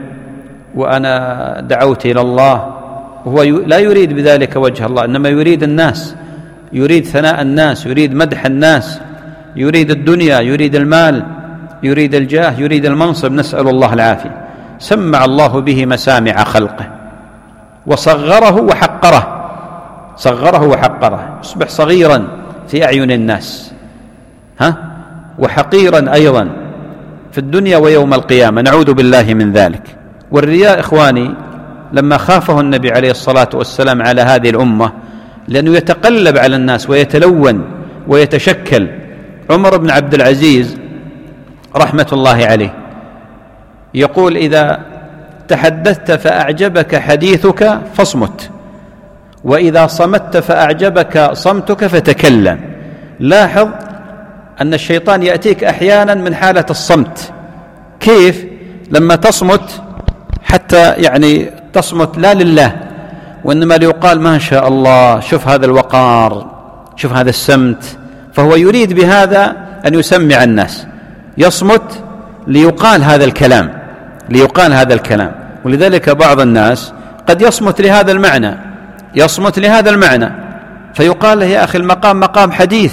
وأنا دعوت إلى الله، وهو لا يريد بذلك وجه الله، إنما يريد الناس، يريد ثناء الناس، يريد مدح الناس، يريد الدنيا، يريد المال، يريد الجاه، يريد المنصب، نسأل الله العافية. سمع الله به مسامع خلقه وصغره وحقره، صغره وحقره، يصبح صغيرا في أعين الناس، ها وحقيرا أيضا في الدنيا ويوم القيامة، نعوذ بالله من ذلك. والرياء إخواني لما خافه النبي عليه الصلاة والسلام على هذه الأمة، لأنه يتقلب على الناس ويتلون ويتشكل. عمر بن عبد العزيز رحمة الله عليه يقول: إذا تحدثت فأعجبك حديثك فاصمت، وإذا صمت فأعجبك صمتك فتكلم. لاحظ أن الشيطان يأتيك أحيانا من حالة الصمت. كيف؟ لما تصمت حتى يعني تصمت لا لله، وإنما ليقال: ما شاء الله، شوف هذا الوقار، شوف هذا السمت. فهو يريد بهذا أن يسمع الناس، يصمت ليقال هذا الكلام، ليقال هذا الكلام. ولذلك بعض الناس قد يصمت لهذا المعنى، يصمت لهذا المعنى فيقال له: يا أخي المقام مقام حديث.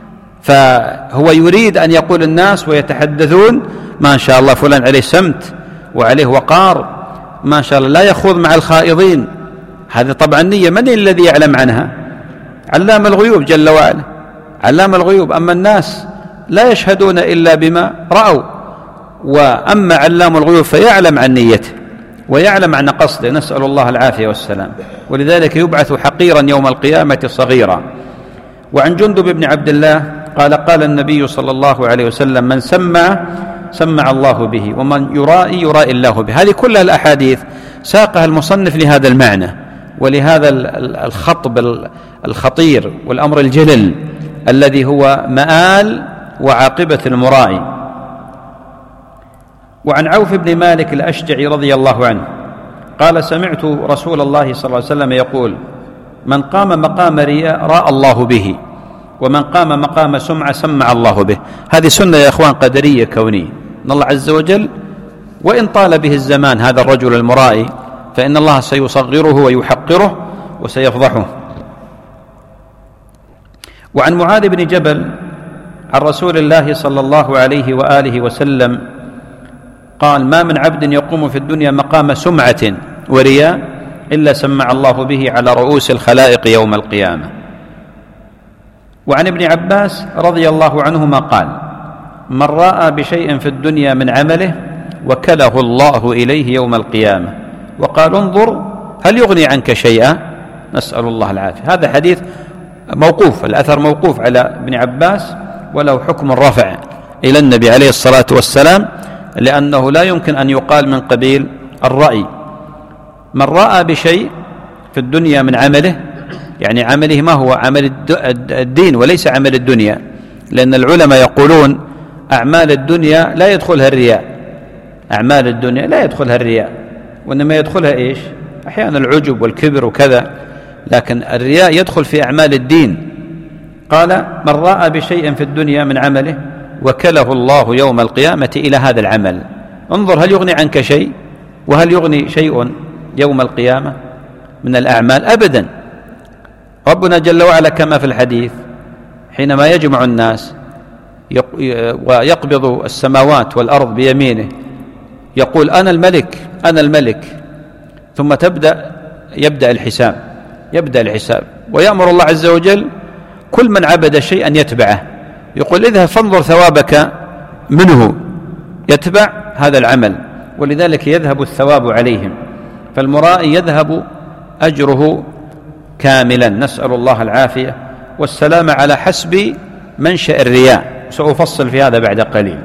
فهو يريد أن يقول الناس ويتحدثون: ما شاء الله فلان عليه سمت وعليه وقار، ما شاء الله لا يخوض مع الخائضين. هذه طبعا نية، من الذي يعلم عنها؟ علام الغيوب جل وعلا، علام الغيوب. أما الناس لا يشهدون إلا بما رأوا، وأما علام الغيوب فيعلم عن نيته ويعلم عن قصده، نسأل الله العافية والسلام. ولذلك يبعث حقيرا يوم القيامة صغيرا. وعن جندب بن عبد الله قال: قال النبي صلى الله عليه وسلم: من سمع سمع الله به، ومن يرائي يرائي الله به. هذه كلها الأحاديث ساقها المصنف لهذا المعنى ولهذا الخطب الخطير والأمر الجلل الذي هو مآل وعاقبة المرائي. وعن عوف بن مالك الأشجعي رضي الله عنه قال: سمعت رسول الله صلى الله عليه وسلم يقول: من قام مقام رياء راى الله به، ومن قام مقام سمعة سمع الله به. هذه سنة يا أخوان قدرية كونية، أن الله عز وجل وإن طال به الزمان هذا الرجل المرائي فإن الله سيصغره ويحقره وسيفضحه. وعن معاذ بن جبل عن رسول الله صلى الله عليه وآله وسلم قال: ما من عبد يقوم في الدنيا مقام سمعة ورياء إلا سمع الله به على رؤوس الخلائق يوم القيامة. وعن ابن عباس رضي الله عنهما قال: من رأى بشيء في الدنيا من عمله وكله الله إليه يوم القيامة وقال: انظر هل يغني عنك شيئا، نسأل الله العافية. هذا حديث موقوف، الأثر موقوف على ابن عباس وله حكم الرفع إلى النبي عليه الصلاة والسلام، لأنه لا يمكن أن يقال من قبيل الرأي. من رأى بشيء في الدنيا من عمله، يعني عمله ما هو؟ عمل الدين وليس عمل الدنيا، لأن العلماء يقولون أعمال الدنيا لا يدخلها الرياء، أعمال الدنيا لا يدخلها الرياء، وإنما يدخلها إيش؟ أحيانا العجب والكبر وكذا، لكن الرياء يدخل في أعمال الدين. قال: من رأى بشيء في الدنيا من عمله وكله الله يوم القيامة إلى هذا العمل، انظر هل يغني عنك شيء، وهل يغني شيء يوم القيامة من الأعمال؟ أبدا. ربنا جل وعلا كما في الحديث حينما يجمع الناس ويقبض السماوات والأرض بيمينه يقول: أنا الملك أنا الملك ثم تبدأ يبدأ الحساب يبدأ الحساب ويأمر الله عز وجل كل من عبد شيئا يتبعه، يقول اذهب فانظر ثوابك منه، يتبع هذا العمل، ولذلك يذهب الثواب عليهم. فالمرائي يذهب أجره كاملا، نسأل الله العافية والسلام على حسب منشأ الرياء، سأفصل في هذا بعد قليل.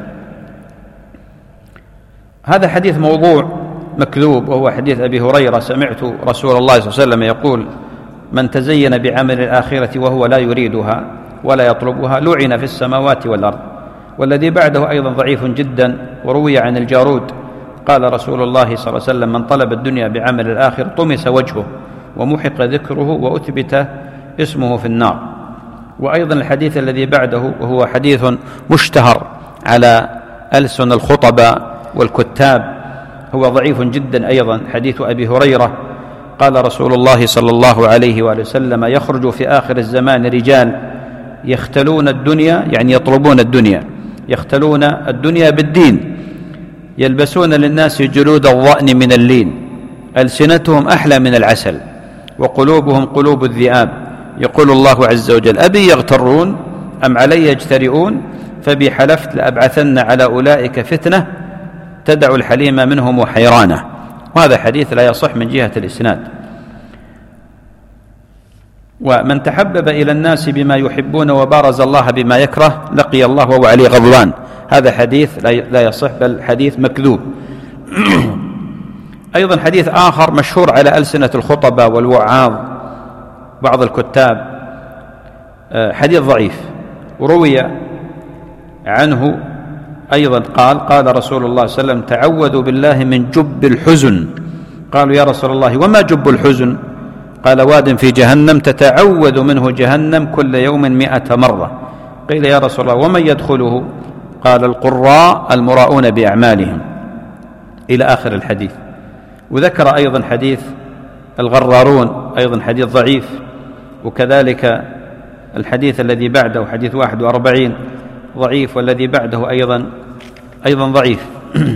هذا حديث موضوع مكذوب، وهو حديث أبي هريرة: سمعت رسول الله صلى الله عليه وسلم يقول: من تزين بعمل الآخرة وهو لا يريدها ولا يطلبها لعن في السماوات والأرض. والذي بعده أيضا ضعيف جدا، وروي عن الجارود قال رسول الله صلى الله عليه وسلم: من طلب الدنيا بعمل الآخر طمس وجهه ومحق ذكره وأثبت اسمه في النار. وأيضا الحديث الذي بعده وهو حديث مشتهر على ألسن الخطباء والكتاب، هو ضعيف جدا أيضا، حديث أبي هريرة قال رسول الله صلى الله عليه وآله وسلم: يخرج في آخر الزمان رجال يختلون الدنيا، يعني يطلبون الدنيا، يختلون الدنيا بالدين، يلبسون للناس جلود الضأن من اللين، ألسنتهم أحلى من العسل وقلوبهم قلوب الذئاب. يقول الله عز وجل: أبي يغترون أم علي يجترئون فبي حلفت لأبعثن على أولئك فتنة تدع الحليم منهم وحيرانه. وهذا حديث لا يصح من جهة الإسناد. ومن تحبب إلى الناس بما يحبون وبارز الله بما يكره لقي الله وهو عليه غضبان. هذا حديث لا يصح، بل حديث مكذوب. أيضا حديث آخر مشهور على ألسنة الخطباء والوعاظ بعض الكتاب، حديث ضعيف، وروي عنه أيضا قال: قال رسول الله صلى الله عليه وسلم: تعوذوا بالله من جب الحزن. قالوا: يا رسول الله وما جب الحزن؟ قال: واد في جهنم تتعوذ منه جهنم كل يوم مئة مرة. قيل: يا رسول الله ومن يدخله؟ قال: القراء المراؤون بأعمالهم، إلى آخر الحديث. وذكر أيضا حديث الغرارون، أيضا حديث ضعيف. وكذلك الحديث الذي بعده حديث واحد وأربعين ضعيف، والذي بعده أيضا أيضا ضعيف.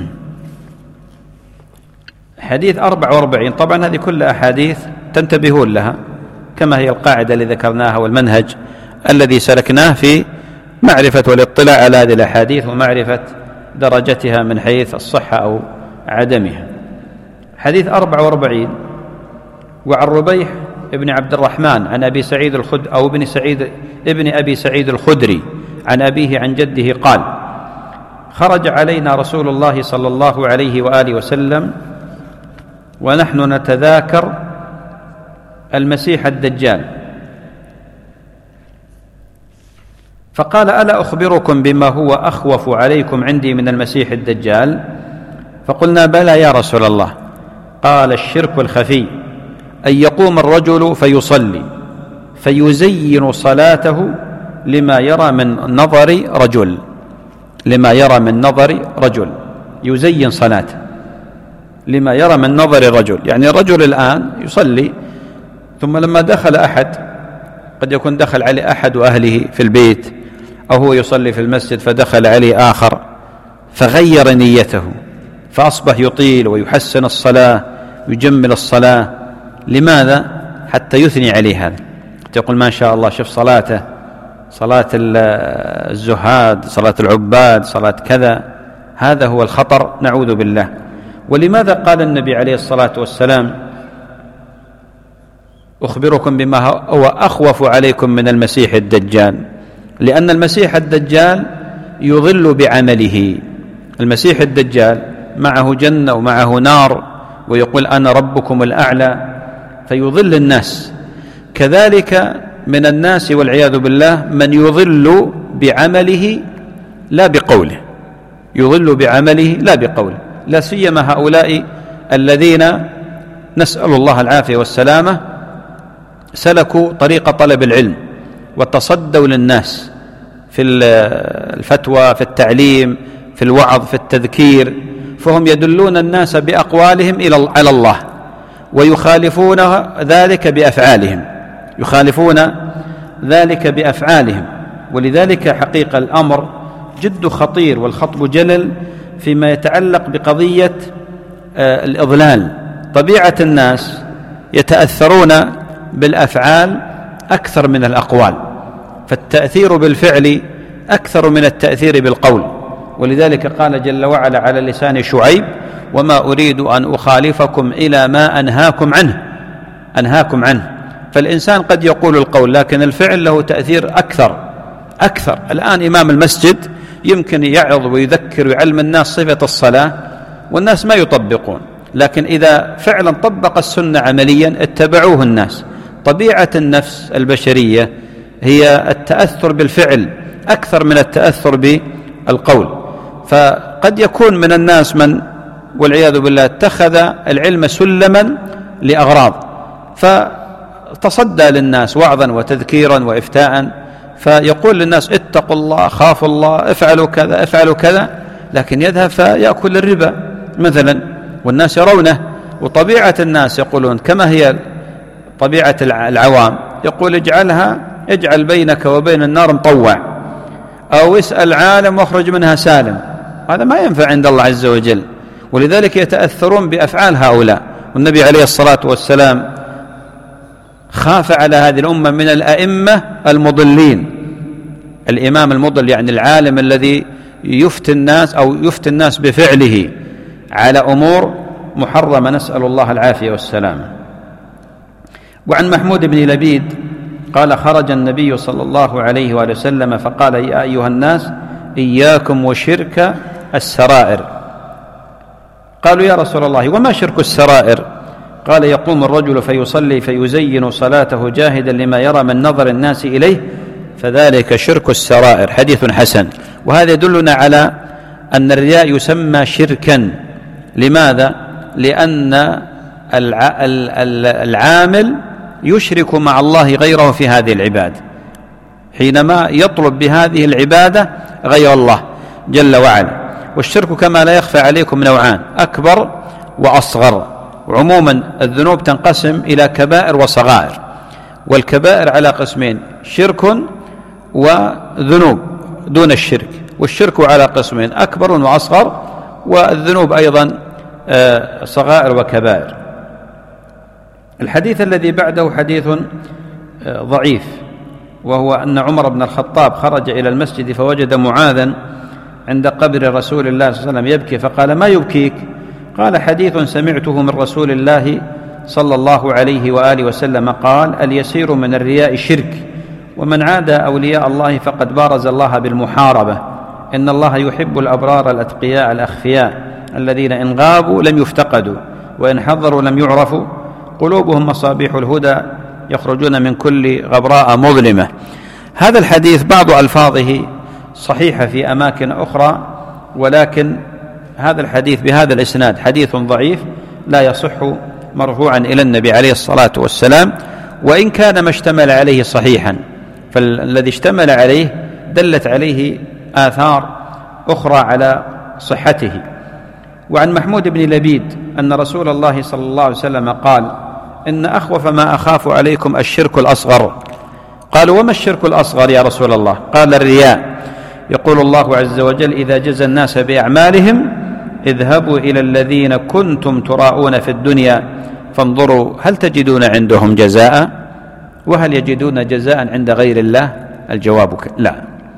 حديث أربع وأربعين طبعا هذه كل أحاديث تنتبهون لها، كما هي القاعدة اللي ذكرناها والمنهج الذي سلكناه في معرفة والاطلاع على هذه الأحاديث ومعرفة درجتها من حيث الصحة أو عدمها. حديث أربع وأربعين: وعن ربيح ابن عبد الرحمن عن أبي سعيد الخد أو ابن سعيد ابن أبي سعيد الخدري عن أبيه عن جده قال: خرج علينا رسول الله صلى الله عليه وآله وسلم ونحن نتذاكر المسيح الدجال، فقال: ألا أخبركم بما هو أخوف عليكم عندي من المسيح الدجال؟ فقلنا: بلى يا رسول الله. قال: الشرك الخفي، أن يقوم الرجل فيصلي فيزين صلاته لما يرى من نظر رجل لما يرى من نظر رجل يزين صلاته لما يرى من نظر رجل، يعني الرجل الآن يصلي، ثم لما دخل أحد، قد يكون دخل عليه أحد أهله في البيت، أو هو يصلي في المسجد فدخل عليه آخر فغير نيته فأصبح يطيل ويحسن الصلاة يجمل الصلاة. لماذا؟ حتى يثني عليه هذا، يقول: ما شاء الله، شوف صلاته، صلاة الزهاد، صلاة العباد، صلاة كذا. هذا هو الخطر، نعوذ بالله. ولماذا قال النبي عليه الصلاة والسلام: أخبركم بما هو أخوف عليكم من المسيح الدجال؟ لأن المسيح الدجال يضل بعمله. المسيح الدجال معه جنة ومعه نار، ويقول: أنا ربكم الأعلى، فيضل الناس. كذلك من الناس والعياذ بالله من يضل بعمله لا بقوله، يضل بعمله لا بقوله، لا سيما هؤلاء الذين نسأل الله العافية والسلامة سلكوا طريق طلب العلم وتصدوا للناس في الفتوى، في التعليم، في الوعظ، في التذكير، فهم يدلون الناس بأقوالهم إلى على الله، ويخالفون ذلك بأفعالهم يخالفون ذلك بأفعالهم ولذلك حقيقة الأمر جد خطير، والخطب جلل فيما يتعلق بقضية الإضلال، طبيعة الناس يتأثرون بالأفعال أكثر من الأقوال، فالتأثير بالفعل أكثر من التأثير بالقول. ولذلك قال جل وعلا على لسان شعيب: وما أريد أن أخالفكم إلى ما أنهاكم عنه أنهاكم عنه فالإنسان قد يقول القول، لكن الفعل له تأثير أكثر أكثر. الآن إمام المسجد يمكن يعظ ويذكر ويعلم الناس صفة الصلاة والناس ما يطبقون، لكن إذا فعلا طبق السنة عمليا اتبعوه الناس. طبيعة النفس البشرية هي التأثر بالفعل أكثر من التأثر بالقول. فقد يكون من الناس من والعياذ بالله اتخذ العلم سلما لأغراض، فتصدى للناس وعظا وتذكيرا وإفتاء، فيقول للناس اتقوا الله، خافوا الله، افعلوا كذا افعلوا كذا، لكن يذهب فيأكل الربا مثلا والناس يرونه. وطبيعة الناس يقولون كما هي طبيعة العوام، يقول اجعلها اجعل بينك وبين النار مطوع، أو اسأل عالم واخرج منها سالم. هذا ما ينفع عند الله عز وجل، ولذلك يتأثرون بأفعال هؤلاء. والنبي عليه الصلاة والسلام خاف على هذه الأمة من الأئمة المضلين. الإمام المضل يعني العالم الذي يفتي الناس أو يفتي الناس بفعله على أمور محرمة، نسأل الله العافية والسلامة. وعن محمود بن لبيد قال: خرج النبي صلى الله عليه وآله وسلم فقال: يا أيها الناس إياكم وشرك السرائر. قالوا: يا رسول الله وما شرك السرائر؟ قال: يقوم الرجل فيصلي فيزين صلاته جاهدا لما يرى من نظر الناس إليه فذلك شرك السرائر. حديث حسن. وهذا يدلنا على أن الرياء يسمى شركا. لماذا؟ لأن العامل يشرك مع الله غيره في هذه العبادة، حينما يطلب بهذه العبادة غير الله جل وعلا. والشرك كما لا يخفى عليكم نوعان: أكبر وأصغر. وعموما الذنوب تنقسم إلى كبائر وصغائر، والكبائر على قسمين: شرك وذنوب دون الشرك. والشرك على قسمين: أكبر وأصغر، والذنوب أيضا صغائر وكبائر. الحديث الذي بعده حديث ضعيف، وهو أن عمر بن الخطاب خرج إلى المسجد فوجد معاذا عند قبر رسول الله صلى الله عليه وسلم يبكي، فقال: ما يبكيك؟ قال: حديث سمعته من رسول الله صلى الله عليه وآله وسلم قال: اليسير من الرياء شرك، ومن عادى أولياء الله فقد بارز الله بالمحاربة. إن الله يحب الأبرار الأتقياء الأخفياء الذين إن غابوا لم يفتقدوا وإن حضروا لم يعرفوا، قلوبهم مصابيح الهدى يخرجون من كل غبراء مظلمة. هذا الحديث بعض ألفاظه صحيحة في أماكن أخرى، ولكن هذا الحديث بهذا الإسناد حديث ضعيف لا يصح مرفوعا إلى النبي عليه الصلاة والسلام، وإن كان ما اشتمل عليه صحيحا، فالذي اشتمل عليه دلت عليه آثار أخرى على صحته. وعن محمود بن لبيد أن رسول الله صلى الله عليه وسلم قال: إن أخوف ما أخاف عليكم الشرك الأصغر. قالوا: وما الشرك الأصغر يا رسول الله؟ قال: الرياء. يقول الله عز وجل: إذا جزى الناس بأعمالهم اذهبوا إلى الذين كنتم تراءون في الدنيا فانظروا هل تجدون عندهم جزاء؟ وهل يجدون جزاء عند غير الله؟ الجواب لا.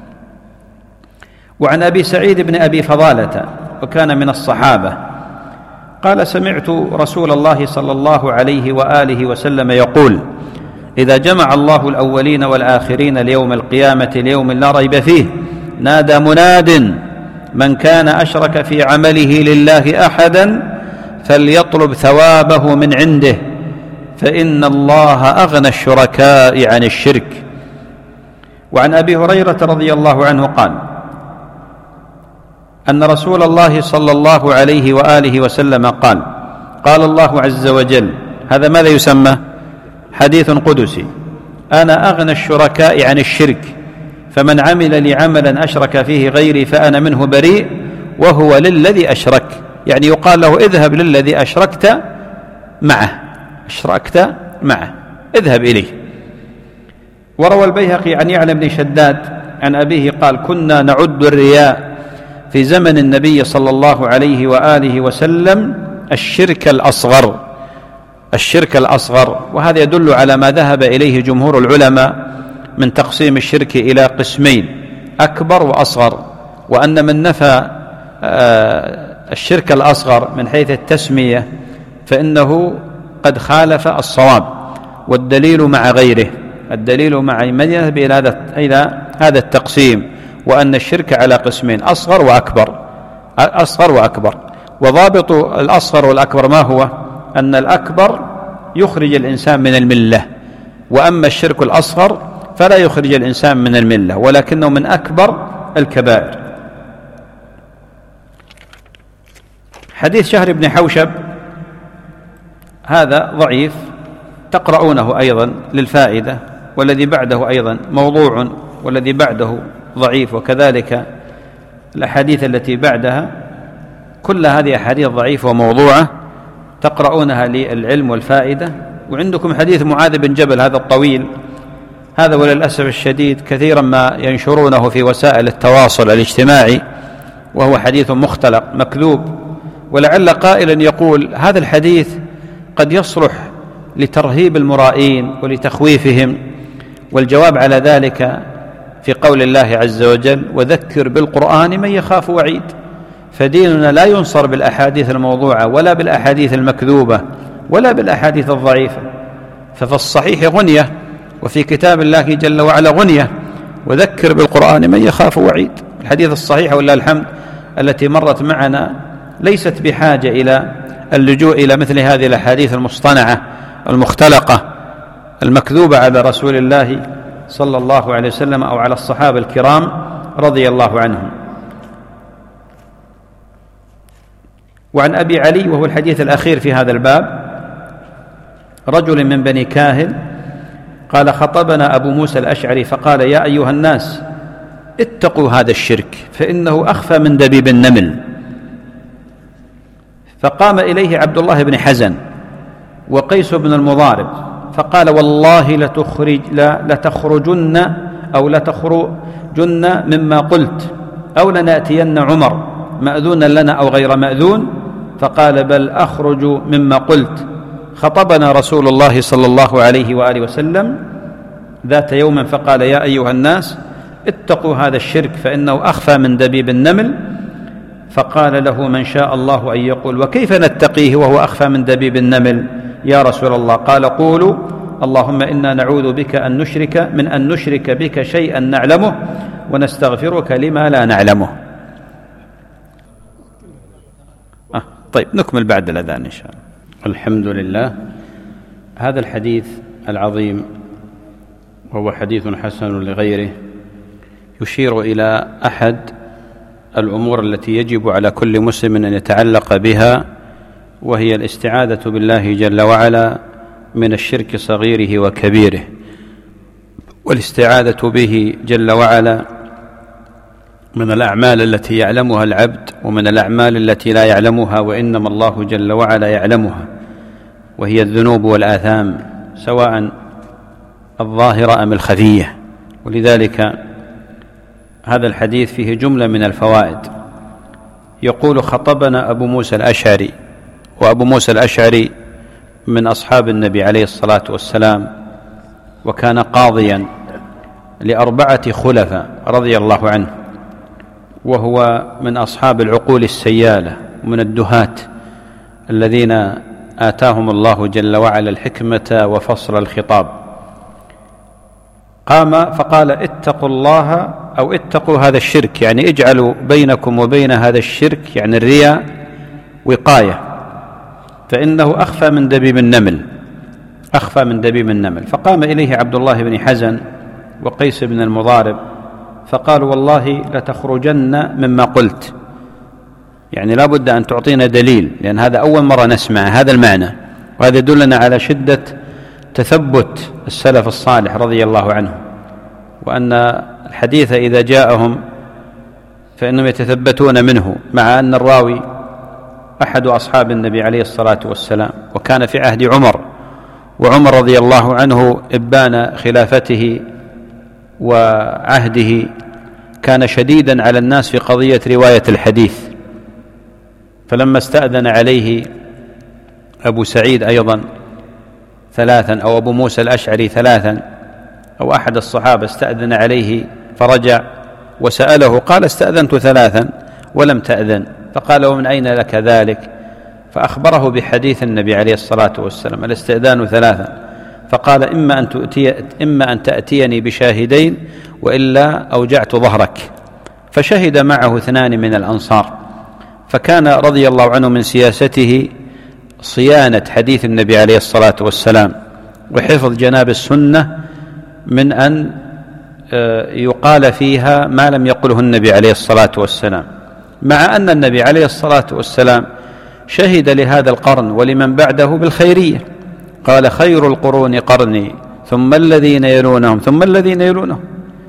وعن أبي سعيد بن أبي فضالة وكان من الصحابة قال: سمعت رسول الله صلى الله عليه وآله وسلم يقول: إذا جمع الله الأولين والآخرين ليوم القيامة ليوم لا ريب فيه نادى مناد: من كان أشرك في عمله لله أحدا فليطلب ثوابه من عنده فإن الله أغنى الشركاء عن الشرك. وعن أبي هريرة رضي الله عنه قال: أن رسول الله صلى الله عليه وآله وسلم قال: قال الله عز وجل، هذا ماذا يسمى؟ حديث قدسي: أنا أغنى الشركاء عن الشرك، فمن عمل لي عملا أشرك فيه غيري فأنا منه بريء وهو للذي أشرك. يعني يقال له: اذهب للذي أشركت معه أشركت معه اذهب إليه. وروى البيهقي عن يعلى بن شداد عن أبيه قال: كنا نعد الرياء في زمن النبي صلى الله عليه وآله وسلم الشرك الأصغر، الشرك الأصغر، وهذا يدل على ما ذهب إليه جمهور العلماء من تقسيم الشرك إلى قسمين، أكبر وأصغر، وأن من نفى الشرك الأصغر من حيث التسمية فإنه قد خالف الصواب، والدليل مع غيره، الدليل مع من يذهب إلى هذا التقسيم، وأن الشرك على قسمين، أصغر وأكبر، أصغر وأكبر. وضابط الأصغر والأكبر ما هو؟ أن الأكبر يخرج الإنسان من الملة، وأما الشرك الأصغر فلا يخرج الإنسان من الملة، ولكنه من أكبر الكبائر. حديث شهر بن حوشب هذا ضعيف، تقرؤونه أيضا للفائدة، والذي بعده أيضا موضوع، والذي بعده ضعيف، وكذلك الأحاديث التي بعدها، كل هذه أحاديث ضعيفة وموضوعة تقرؤونها للعلم والفائدة. وعندكم حديث معاذ بن جبل هذا الطويل، هذا وللأسف الشديد كثيرا ما ينشرونه في وسائل التواصل الاجتماعي، وهو حديث مختلق مكذوب، ولعل قائلا يقول هذا الحديث قد يصلح لترهيب المرائين ولتخويفهم، والجواب على ذلك في قول الله عز وجل: وذكر بالقرآن من يخاف وعيد. فديننا لا ينصر بالأحاديث الموضوعة، ولا بالأحاديث المكذوبة، ولا بالأحاديث الضعيفة، ففي الصحيح غنية، وفي كتاب الله جل وعلا غنية: وذكر بالقرآن من يخاف وعيد. الحديث الصحيح ولله الحمد التي مرت معنا ليست بحاجة إلى اللجوء إلى مثل هذه الأحاديث المصطنعة المختلقة المكذوبة على رسول الله صلى الله عليه وسلم أو على الصحابة الكرام رضي الله عنهم. وعن أبي علي، وهو الحديث الأخير في هذا الباب، رجل من بني كاهل قال: خطبنا أبو موسى الأشعري فقال: يا أيها الناس اتقوا هذا الشرك فإنه أخفى من دبيب النمل. فقام إليه عبد الله بن حزن وقيس بن المضارب فقال: والله لتخرج لا لتخرجن أو لتخرجن مما قلت، أو لنأتين عمر مأذونا لنا أو غير مأذون. فقال: بل أخرج مما قلت. خطبنا رسول الله صلى الله عليه وآله وسلم ذات يوم فقال: يا أيها الناس اتقوا هذا الشرك فإنه أخفى من دبيب النمل. فقال له من شاء الله أن يقول: وكيف نتقيه وهو أخفى من دبيب النمل يا رسول الله؟ قال: قولوا اللهم إنا نعوذ بك أن نشرك من أن نشرك بك شيئا نعلمه ونستغفرك لما لا نعلمه. آه طيب نكمل بعد الأذان إن شاء الله. الحمد لله. هذا الحديث العظيم وهو حديث حسن لغيره يشير إلى أحد الأمور التي يجب على كل مسلم أن يتعلق بها، وهي الاستعاذة بالله جل وعلا من الشرك صغيره وكبيره، والاستعاذة به جل وعلا من الأعمال التي يعلمها العبد ومن الأعمال التي لا يعلمها، وإنما الله جل وعلا يعلمها، وهي الذنوب والآثام سواء الظاهرة أم الخفية. ولذلك هذا الحديث فيه جملة من الفوائد. يقول: خطبنا أبو موسى الأشعري، وأبو موسى الأشعري من أصحاب النبي عليه الصلاة والسلام، وكان قاضيا لأربعة خلفاء رضي الله عنه، وهو من أصحاب العقول السيالة ومن الدهاة الذين آتاهم الله جل وعلا الحكمة وفصل الخطاب. قام فقال: اتقوا الله أو اتقوا هذا الشرك، يعني اجعلوا بينكم وبين هذا الشرك يعني الرياء وقاية، فإنه أخفى من دبيب النمل، أخفى من دبيب النمل. فقام إليه عبد الله بن حزن وقيس بن المضارب فقالوا: والله لتخرجن مما قلت، يعني لا بد أن تعطينا دليل، لأن هذا أول مرة نسمع هذا المعنى، وهذا يدلنا على شدة تثبت السلف الصالح رضي الله عنهم، وأن الحديث إذا جاءهم فإنهم يتثبتون منه، مع أن الراوي أحد أصحاب النبي عليه الصلاة والسلام، وكان في عهد عمر، وعمر رضي الله عنه إبان خلافته وعهده كان شديدا على الناس في قضية رواية الحديث. فلما استأذن عليه أبو سعيد أيضا ثلاثا أو أبو موسى الأشعري ثلاثا أو أحد الصحابة استأذن عليه فرجع وسأله قال استأذنت ثلاثا ولم تأذن، فقال ومن أين لك ذلك؟ فأخبره بحديث النبي عليه الصلاة والسلام الاستئذان ثلاثا، فقال إما أن تؤتي إما أن تأتيني بشاهدين وإلا أوجعت ظهرك. فشهد معه اثنان من الأنصار، فكان رضي الله عنه من سياسته صيانة حديث النبي عليه الصلاة والسلام وحفظ جناب السنة من أن يقال فيها ما لم يقله النبي عليه الصلاة والسلام، مع أن النبي عليه الصلاة والسلام شهد لهذا القرن ولمن بعده بالخيرية، قال خير القرون قرني ثم الذين يلونهم ثم الذين يلونهم،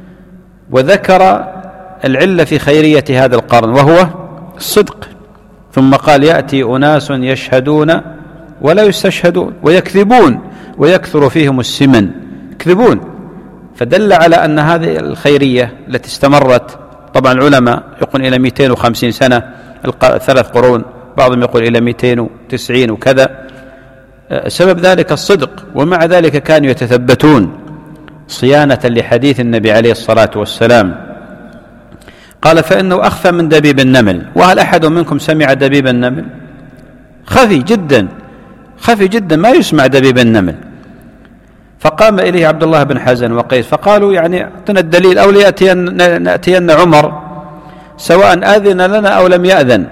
وذكر العلة في خيرية هذا القرن وهو الصدق، ثم قال يأتي أناس يشهدون ولا يستشهدون ويكذبون ويكثر فيهم السمن، يكذبون. فدل على أن هذه الخيرية التي استمرت، طبعا العلماء يقول إلى مئتين وخمسين سنة ثلاث قرون، بعضهم يقول إلى مئتين وتسعين وكذا، سبب ذلك الصدق، ومع ذلك كانوا يتثبتون صيانة لحديث النبي عليه الصلاة والسلام. قال فإنه أخفى من دبيب النمل. وهل أحد منكم سمع دبيب النمل؟ خفي جدا، خفي جدا، ما يسمع دبيب النمل. فقام إليه عبد الله بن حزن وقيس فقالوا يعني اعطنا الدليل، أو ليأتين عمر سواء آذن لنا أو لم يأذن،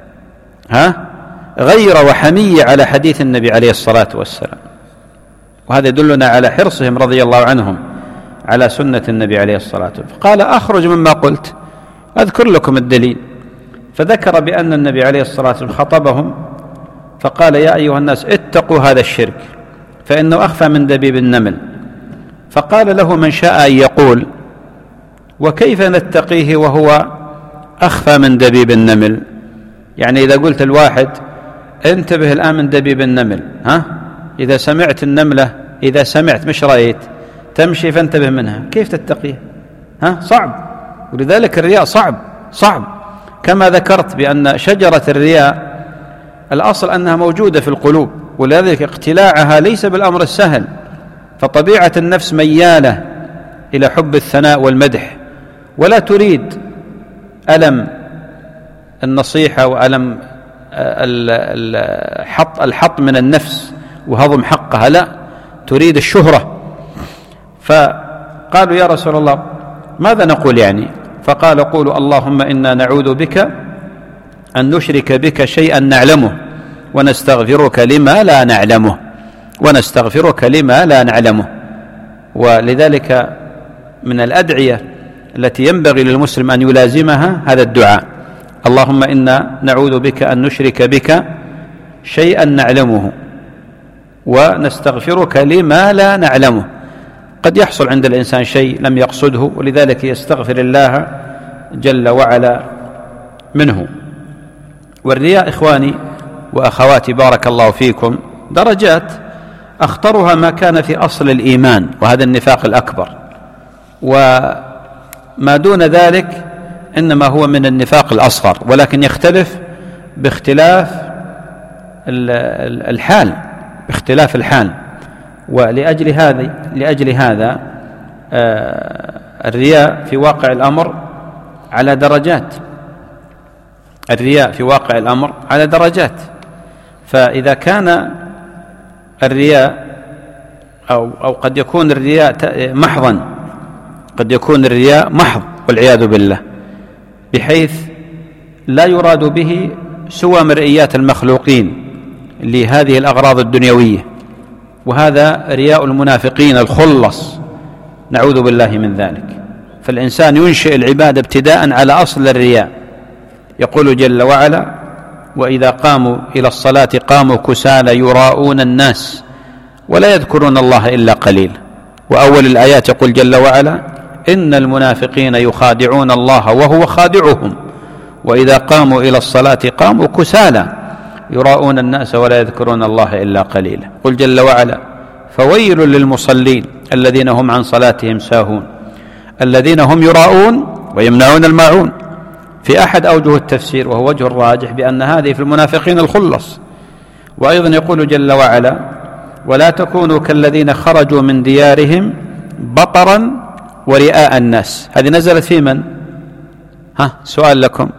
ها غير وحمية على حديث النبي عليه الصلاة والسلام. وهذا يدلنا على حرصهم رضي الله عنهم على سنة النبي عليه الصلاة والسلام. فقال أخرج مما قلت أذكر لكم الدليل، فذكر بأن النبي عليه الصلاة والسلام خطبهم فقال يا أيها الناس اتقوا هذا الشرك فإنه أخفى من دبيب النمل. فقال له من شاء أن يقول وكيف نتقيه وهو أخفى من دبيب النمل؟ يعني إذا قلت الواحد انتبه الآن من دبيب النمل، ها إذا سمعت النملة، إذا سمعت مش رأيت تمشي فانتبه منها، كيف تتقيه؟ ها صعب. ولذلك الرياء صعب صعب، كما ذكرت بأن شجرة الرياء الأصل أنها موجودة في القلوب، ولذلك اقتلاعها ليس بالأمر السهل. فطبيعة النفس ميالة إلى حب الثناء والمدح، ولا تريد ألم النصيحة وألم الحط الحط من النفس وهضم حقها، لا تريد الشهرة. فقالوا يا رسول الله ماذا نقول يعني؟ فقال قولوا اللهم إنا نعوذ بك أن نشرك بك شيئا نعلمه ونستغفرك لما لا نعلمه ونستغفرك لما لا نعلمه. ولذلك من الأدعية التي ينبغي للمسلم أن يلازمها هذا الدعاء، اللهم إنا نعوذ بك أن نشرك بك شيئا نعلمه ونستغفرك لما لا نعلمه. قد يحصل عند الإنسان شيء لم يقصده، ولذلك يستغفر الله جل وعلا منه. والرياء إخواني وأخواتي بارك الله فيكم درجات، أخطرها ما كان في أصل الإيمان وهذا النفاق الأكبر، وما دون ذلك إنما هو من النفاق الأصغر، ولكن يختلف باختلاف الحال باختلاف الحال. ولأجل هذا لأجل هذا الرياء في واقع الأمر على درجات، الرياء في واقع الأمر على درجات. فإذا كان الرياء أو, أو قد يكون الرياء محضا، قد يكون الرياء محض والعياذ بالله، بحيث لا يراد به سوى مرئيات المخلوقين لهذه الأغراض الدنيوية، وهذا رياء المنافقين الخلص، نعوذ بالله من ذلك. فالإنسان ينشئ العبادة ابتداء على أصل الرياء. يقول جل وعلا وإذا قاموا إلى الصلاة قاموا كسالى يراءون الناس ولا يذكرون الله إلا قليل. وأول الآيات يقول جل وعلا إن المنافقين يخادعون الله وهو خادعهم وإذا قاموا إلى الصلاة قاموا كسالى يراءون الناس ولا يذكرون الله إلا قليلا. قل جل وعلا فويل للمصلين الذين هم عن صلاتهم ساهون الذين هم يراءون ويمنعون الماعون. في أحد أوجه التفسير وهو وجه الراجح بأن هذه في المنافقين الخلص. وأيضا يقول جل وعلا ولا تكونوا كالذين خرجوا من ديارهم بطرا ورئاء الناس. هذه نزلت في من؟ ها سؤال لكم.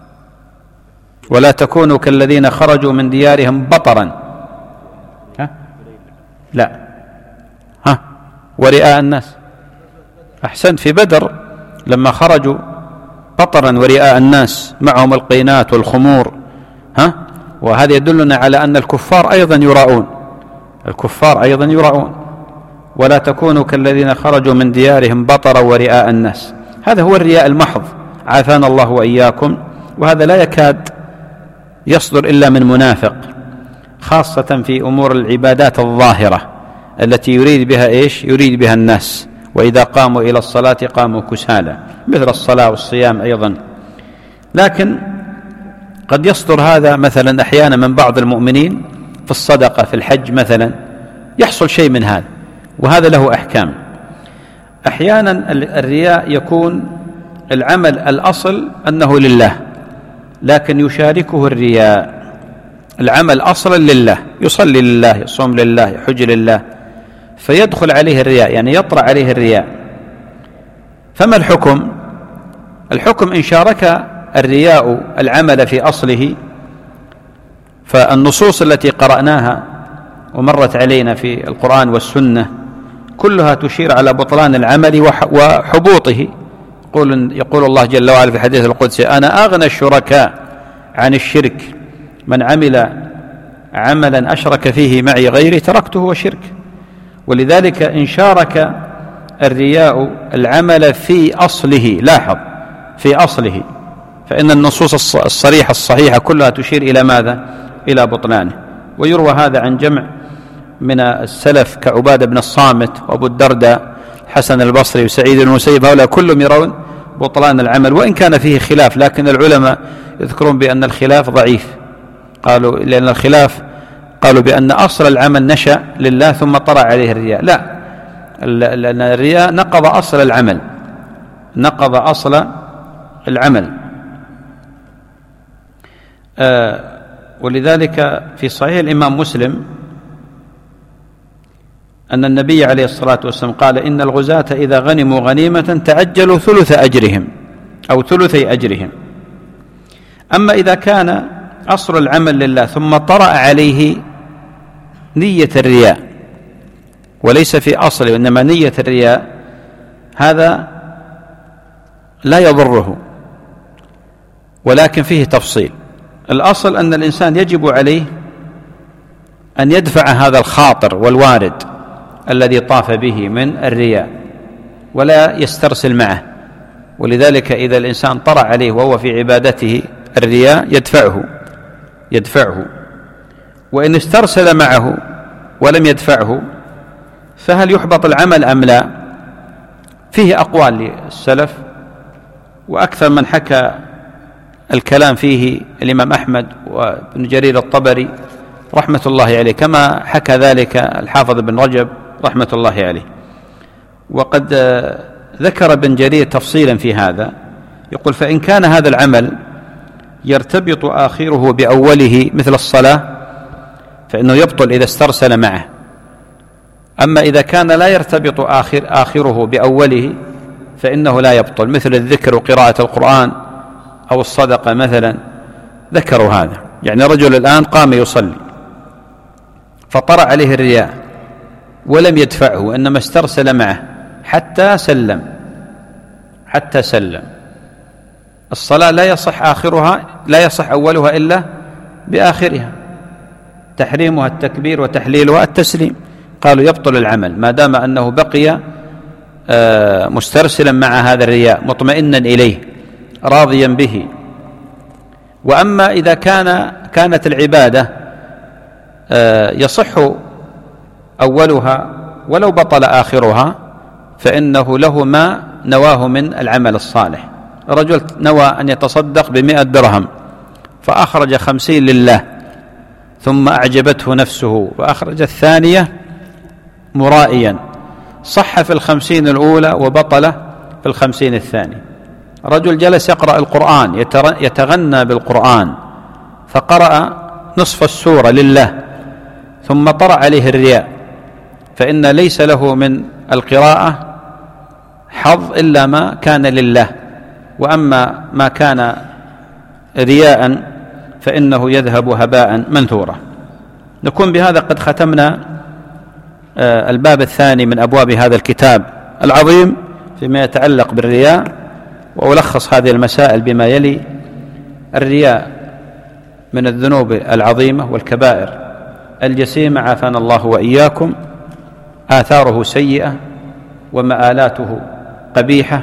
ولا تكونوا كالذين خرجوا من ديارهم بطرا، ها لا، ها ورئاء الناس. أحسنت، في بدر لما خرجوا بطرا ورئاء الناس معهم القينات والخمور، ها وهذا يدلنا على أن الكفار أيضا يراؤون، الكفار أيضا يراؤون. ولا تكونوا كالذين خرجوا من ديارهم بطرا ورئاء الناس. هذا هو الرياء المحض، عافانا الله وإياكم. وهذا لا يكاد يصدر إلا من منافق، خاصة في أمور العبادات الظاهرة التي يريد بها إيش؟ يريد بها الناس. وإذا قاموا إلى الصلاة قاموا كسالى، مثل الصلاة والصيام أيضا. لكن قد يصدر هذا مثلا أحيانا من بعض المؤمنين في الصدقة، في الحج مثلا، يحصل شيء من هذا، وهذا له أحكام. أحيانا الرياء يكون العمل الأصل أنه لله، لكن يشاركه الرياء. العمل أصلا لله، يصلي لله، يصوم لله، يحج لله، فيدخل عليه الرياء، يعني يطرأ عليه الرياء. فما الحكم؟ الحكم إن شارك الرياء العمل في أصله، فالنصوص التي قرأناها ومرت علينا في القرآن والسنة كلها تشير على بطلان العمل وحبوطه. يقول, يقول الله جل وعلا في الحديث القدسي: أنا أغنى الشركاء عن الشرك، من عمل عملا أشرك فيه معي غيري تركته وشرك. ولذلك إن شارك الرياء العمل في أصله، لاحظ في أصله، فإن النصوص الصريحة الصحيحة كلها تشير إلى ماذا؟ إلى بطلانه. ويروى هذا عن جمع من السلف كعبادة بن الصامت وأبو الدرداء، حسن البصري وسعيد بن المسيب، هؤلاء كلهم يرون بطلان العمل، وإن كان فيه خلاف، لكن العلماء يذكرون بأن الخلاف ضعيف. قالوا لأن الخلاف قالوا بأن أصل العمل نشأ لله ثم طرأ عليه الرياء. لا، لأن الرياء نقض أصل العمل، نقض أصل العمل. آه ولذلك في صحيح الإمام مسلم أن النبي عليه الصلاة والسلام قال: إن الغزاة إذا غنموا غنيمة تعجلوا ثلث أجرهم أو ثلثي أجرهم. أما إذا كان أصل العمل لله ثم طرأ عليه نية الرياء وليس في أصله وإنما نية الرياء، هذا لا يضره، ولكن فيه تفصيل. الأصل أن الإنسان يجب عليه أن يدفع هذا الخاطر والوارد الذي طاف به من الرياء ولا يسترسل معه. ولذلك إذا الإنسان طرأ عليه وهو في عبادته الرياء يدفعه يدفعه وإن استرسل معه ولم يدفعه فهل يحبط العمل أم لا؟ فيه أقوال للسلف، وأكثر من حكى الكلام فيه الإمام أحمد وابن جرير الطبري رحمة الله عليه، كما حكى ذلك الحافظ بن رجب رحمة الله عليه. وقد ذكر ابن جرير تفصيلا في هذا، يقول: فإن كان هذا العمل يرتبط آخره بأوله مثل الصلاة فإنه يبطل إذا استرسل معه. أما إذا كان لا يرتبط آخر آخره بأوله فإنه لا يبطل، مثل الذكر وقراءة القرآن أو الصدقة مثلا. ذكروا هذا، يعني رجل الآن قام يصلي فطرأ عليه الرياء ولم يدفعه، إنما استرسل معه حتى سلم حتى سلم. الصلاة لا يصح آخرها لا يصح أولها إلا بآخرها، تحريمها التكبير وتحليلها التسليم. قالوا يبطل العمل ما دام أنه بقي مسترسلا مع هذا الرياء مطمئنا إليه راضيا به. وأما إذا كان كانت العبادة يصح أولها ولو بطل آخرها فإنه له ما نواه من العمل الصالح. رجل نوى أن يتصدق بمئة درهم فأخرج خمسين لله ثم أعجبته نفسه وأخرج الثانية مرائيا، صح في الخمسين الأولى وبطل في الخمسين الثاني. رجل جلس يقرأ القرآن يتغنى بالقرآن فقرأ نصف السورة لله ثم طرأ عليه الرياء فإن ليس له من القراءة حظ إلا ما كان لله، وأما ما كان رياء فإنه يذهب هباء منثورا. نكون بهذا قد ختمنا الباب الثاني من أبواب هذا الكتاب العظيم فيما يتعلق بالرياء، وألخص هذه المسائل بما يلي: الرياء من الذنوب العظيمة والكبائر الجسيمة، عافانا الله وإياكم. آثاره سيئة ومآلاته قبيحة،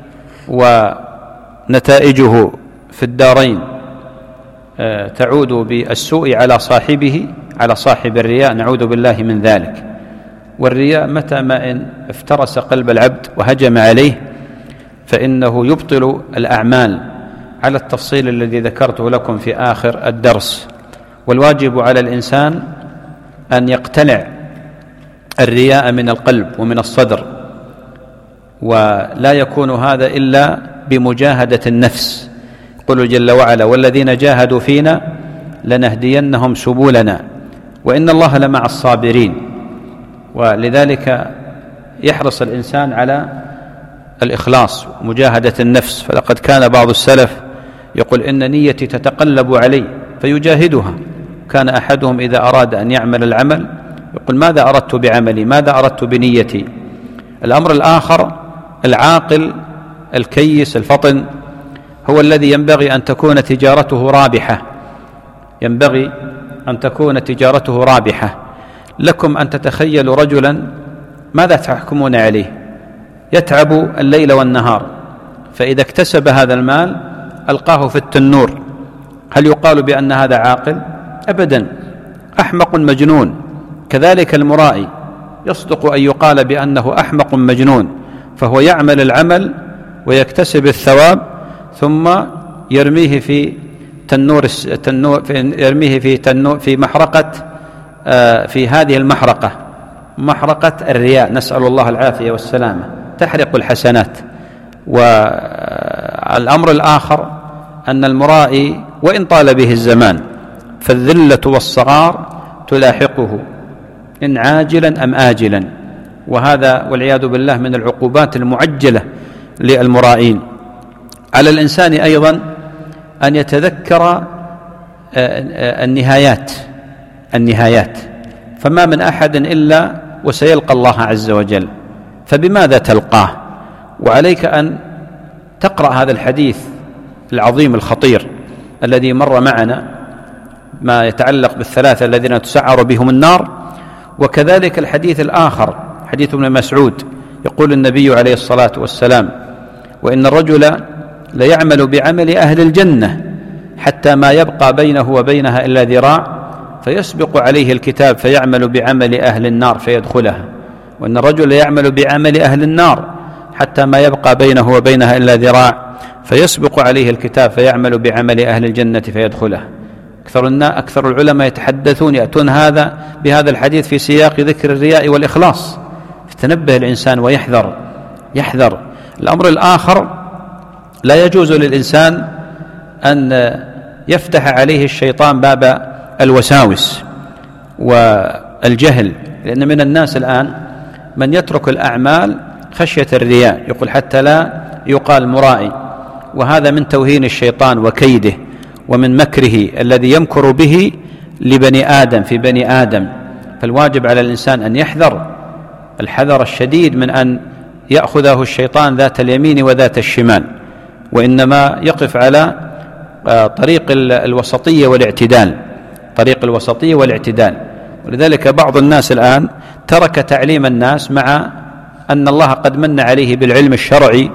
ونتائجه في الدارين تعود بالسوء على صاحبه، على صاحب الرياء، نعوذ بالله من ذلك. والرياء متى ما إن افترس قلب العبد وهجم عليه فإنه يبطل الأعمال على التفصيل الذي ذكرته لكم في آخر الدرس. والواجب على الإنسان أن يقتلع الرياء من القلب ومن الصدر، ولا يكون هذا إلا بمجاهدة النفس. يقول جل وعلا: والذين جاهدوا فينا لنهدينهم سبلنا وإن الله لمع الصابرين. ولذلك يحرص الإنسان على الإخلاص ومجاهدة النفس. فلقد كان بعض السلف يقول: إن نيتي تتقلب علي فيجاهدها. كان أحدهم إذا أراد أن يعمل العمل يقول: ماذا أردت بعملي؟ ماذا أردت بنيتي؟ الأمر الآخر: العاقل الكيس الفطن هو الذي ينبغي أن تكون تجارته رابحة، ينبغي أن تكون تجارته رابحة. لكم أن تتخيلوا رجلا ماذا تحكمون عليه؟ يتعب الليل والنهار، فإذا اكتسب هذا المال ألقاه في التنور، هل يقال بأن هذا عاقل؟ أبدا، أحمق مجنون. كذلك المرائي يصدق أن يقال بأنه أحمق مجنون، فهو يعمل العمل ويكتسب الثواب ثم يرميه في تنور التنور يرميه في تنور في محرقة آه في هذه المحرقة، محرقة الرياء، نسأل الله العافية والسلامة، تحرق الحسنات. والأمر الآخر أن المرائي وإن طال به الزمان فالذلة والصغار تلاحقه إن عاجلا أم آجلا، وهذا والعياذ بالله من العقوبات المعجلة للمرائين. على الإنسان أيضا أن يتذكر النهايات النهايات فما من أحد إلا وسيلقى الله عز وجل، فبماذا تلقاه؟ وعليك أن تقرأ هذا الحديث العظيم الخطير الذي مر معنا، ما يتعلق بالثلاثة الذين تسعر بهم النار. وكذلك الحديث الآخر حديث ابن مسعود، يقول النبي عليه الصلاة والسلام: وإن الرجل ليعمل بعمل أهل الجنة حتى ما يبقى بينه وبينها إلا ذراع فيسبق عليه الكتاب فيعمل بعمل أهل النار فيدخلها، وإن الرجل يعمل بعمل أهل النار حتى ما يبقى بينه وبينها إلا ذراع فيسبق عليه الكتاب فيعمل بعمل أهل الجنة فيدخلها. أكثر أكثر العلماء يتحدثون يأتون هذا بهذا الحديث في سياق ذكر الرياء والإخلاص، فتنبه الإنسان ويحذر يحذر. الأمر الآخر: لا يجوز للإنسان أن يفتح عليه الشيطان باب الوساوس والجهل، لأن من الناس الآن من يترك الأعمال خشية الرياء، يقول حتى لا يقال مرائي، وهذا من توهين الشيطان وكيده ومن مكره الذي يمكر به لبني آدم في بني آدم. فالواجب على الإنسان أن يحذر الحذر الشديد من أن يأخذه الشيطان ذات اليمين وذات الشمال، وإنما يقف على طريق الوسطية والاعتدال، طريق الوسطية والاعتدال. ولذلك بعض الناس الآن ترك تعليم الناس، مع أن الله قد من عليه بالعلم الشرعي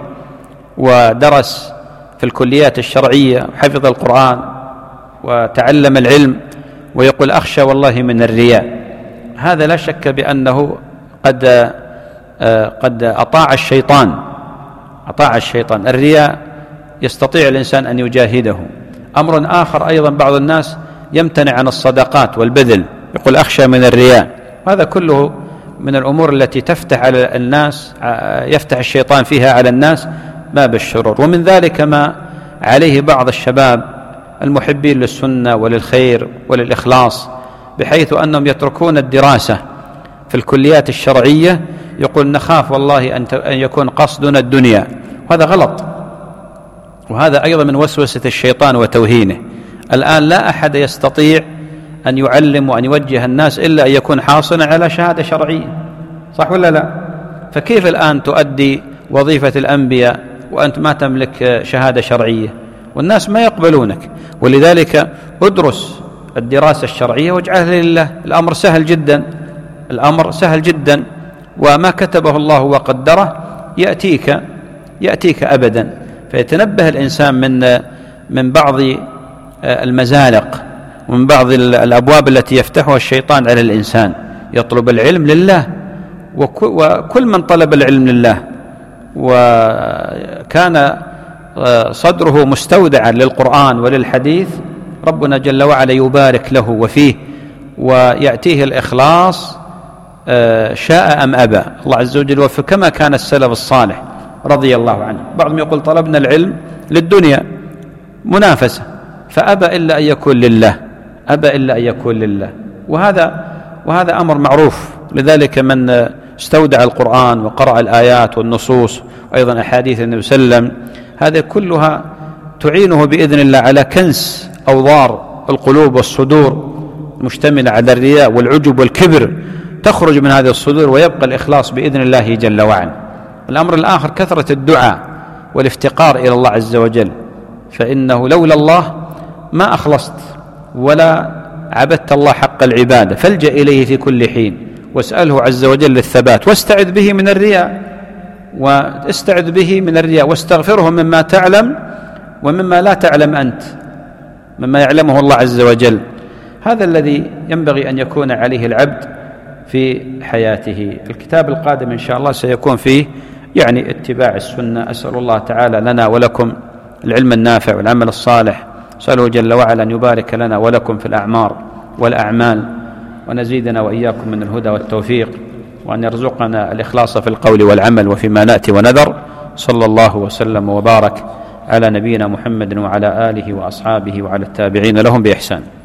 ودرس في الكليات الشرعية وحفظ القرآن وتعلم العلم، ويقول أخشى والله من الرياء. هذا لا شك بأنه قد قد أطاع الشيطان أطاع الشيطان. الرياء يستطيع الإنسان أن يجاهده. أمر آخر أيضا: بعض الناس يمتنع عن الصدقات والبذل، يقول أخشى من الرياء. هذا كله من الأمور التي تفتح على الناس يفتح الشيطان فيها على الناس باب الشرور. ومن ذلك ما عليه بعض الشباب المحبين للسنة وللخير وللإخلاص، بحيث أنهم يتركون الدراسة في الكليات الشرعية يقول نخاف والله أن يكون قصدنا الدنيا، وهذا غلط، وهذا أيضا من وسوسة الشيطان وتوهينه. الآن لا أحد يستطيع أن يعلم وأن يوجه الناس إلا أن يكون حاصلا على شهادة شرعية، صح ولا لا؟ فكيف الآن تؤدي وظيفة الأنبياء وأنت ما تملك شهادة شرعية؟ والناس ما يقبلونك. ولذلك ادرس الدراسة الشرعية واجعلها لله. الأمر سهل جدا، الأمر سهل جدا، وما كتبه الله وقدره يأتيك يأتيك أبدا. فيتنبه الإنسان من من بعض المزالق ومن بعض الأبواب التي يفتحها الشيطان على الإنسان. يطلب العلم لله، وكل من طلب العلم لله وكان صدره مستودعا للقرآن وللحديث ربنا جل وعلا يبارك له وفيه ويأتيه الإخلاص شاء أم أبى. الله عز وجل وفق كما كان السلف الصالح رضي الله عنه. بعضهم يقول طلبنا العلم للدنيا منافسة فأبى إلا أن يكون لله، أبى إلا أن يكون لله، وهذا وهذا أمر معروف. لذلك من استودع القرآن وقرأ الآيات والنصوص وأيضا أحاديث النبي صلى الله عليه وسلم هذه كلها تعينه بإذن الله على كنس أوضار القلوب والصدور المشتملة على الرياء والعجب والكبر، تخرج من هذه الصدور ويبقى الإخلاص بإذن الله جل وعلا. الأمر الآخر كثرة الدعاء والافتقار إلى الله عز وجل، فإنه لولا الله ما أخلصت ولا عبدت الله حق العبادة، فالجأ إليه في كل حين واسأله عز وجل الثبات، واستعذ به من الرياء واستعذ به من الرياء واستغفره مما تعلم ومما لا تعلم أنت، مما يعلمه الله عز وجل. هذا الذي ينبغي أن يكون عليه العبد في حياته. الكتاب القادم إن شاء الله سيكون فيه يعني اتباع السنة. أسأل الله تعالى لنا ولكم العلم النافع والعمل الصالح، أسأله جل وعلا أن يبارك لنا ولكم في الأعمار والأعمال، ونزيدنا وإياكم من الهدى والتوفيق، وأن يرزقنا الإخلاص في القول والعمل وفيما نأتي ونذر. صلى الله وسلم وبارك على نبينا محمد وعلى آله وأصحابه وعلى التابعين لهم بإحسان.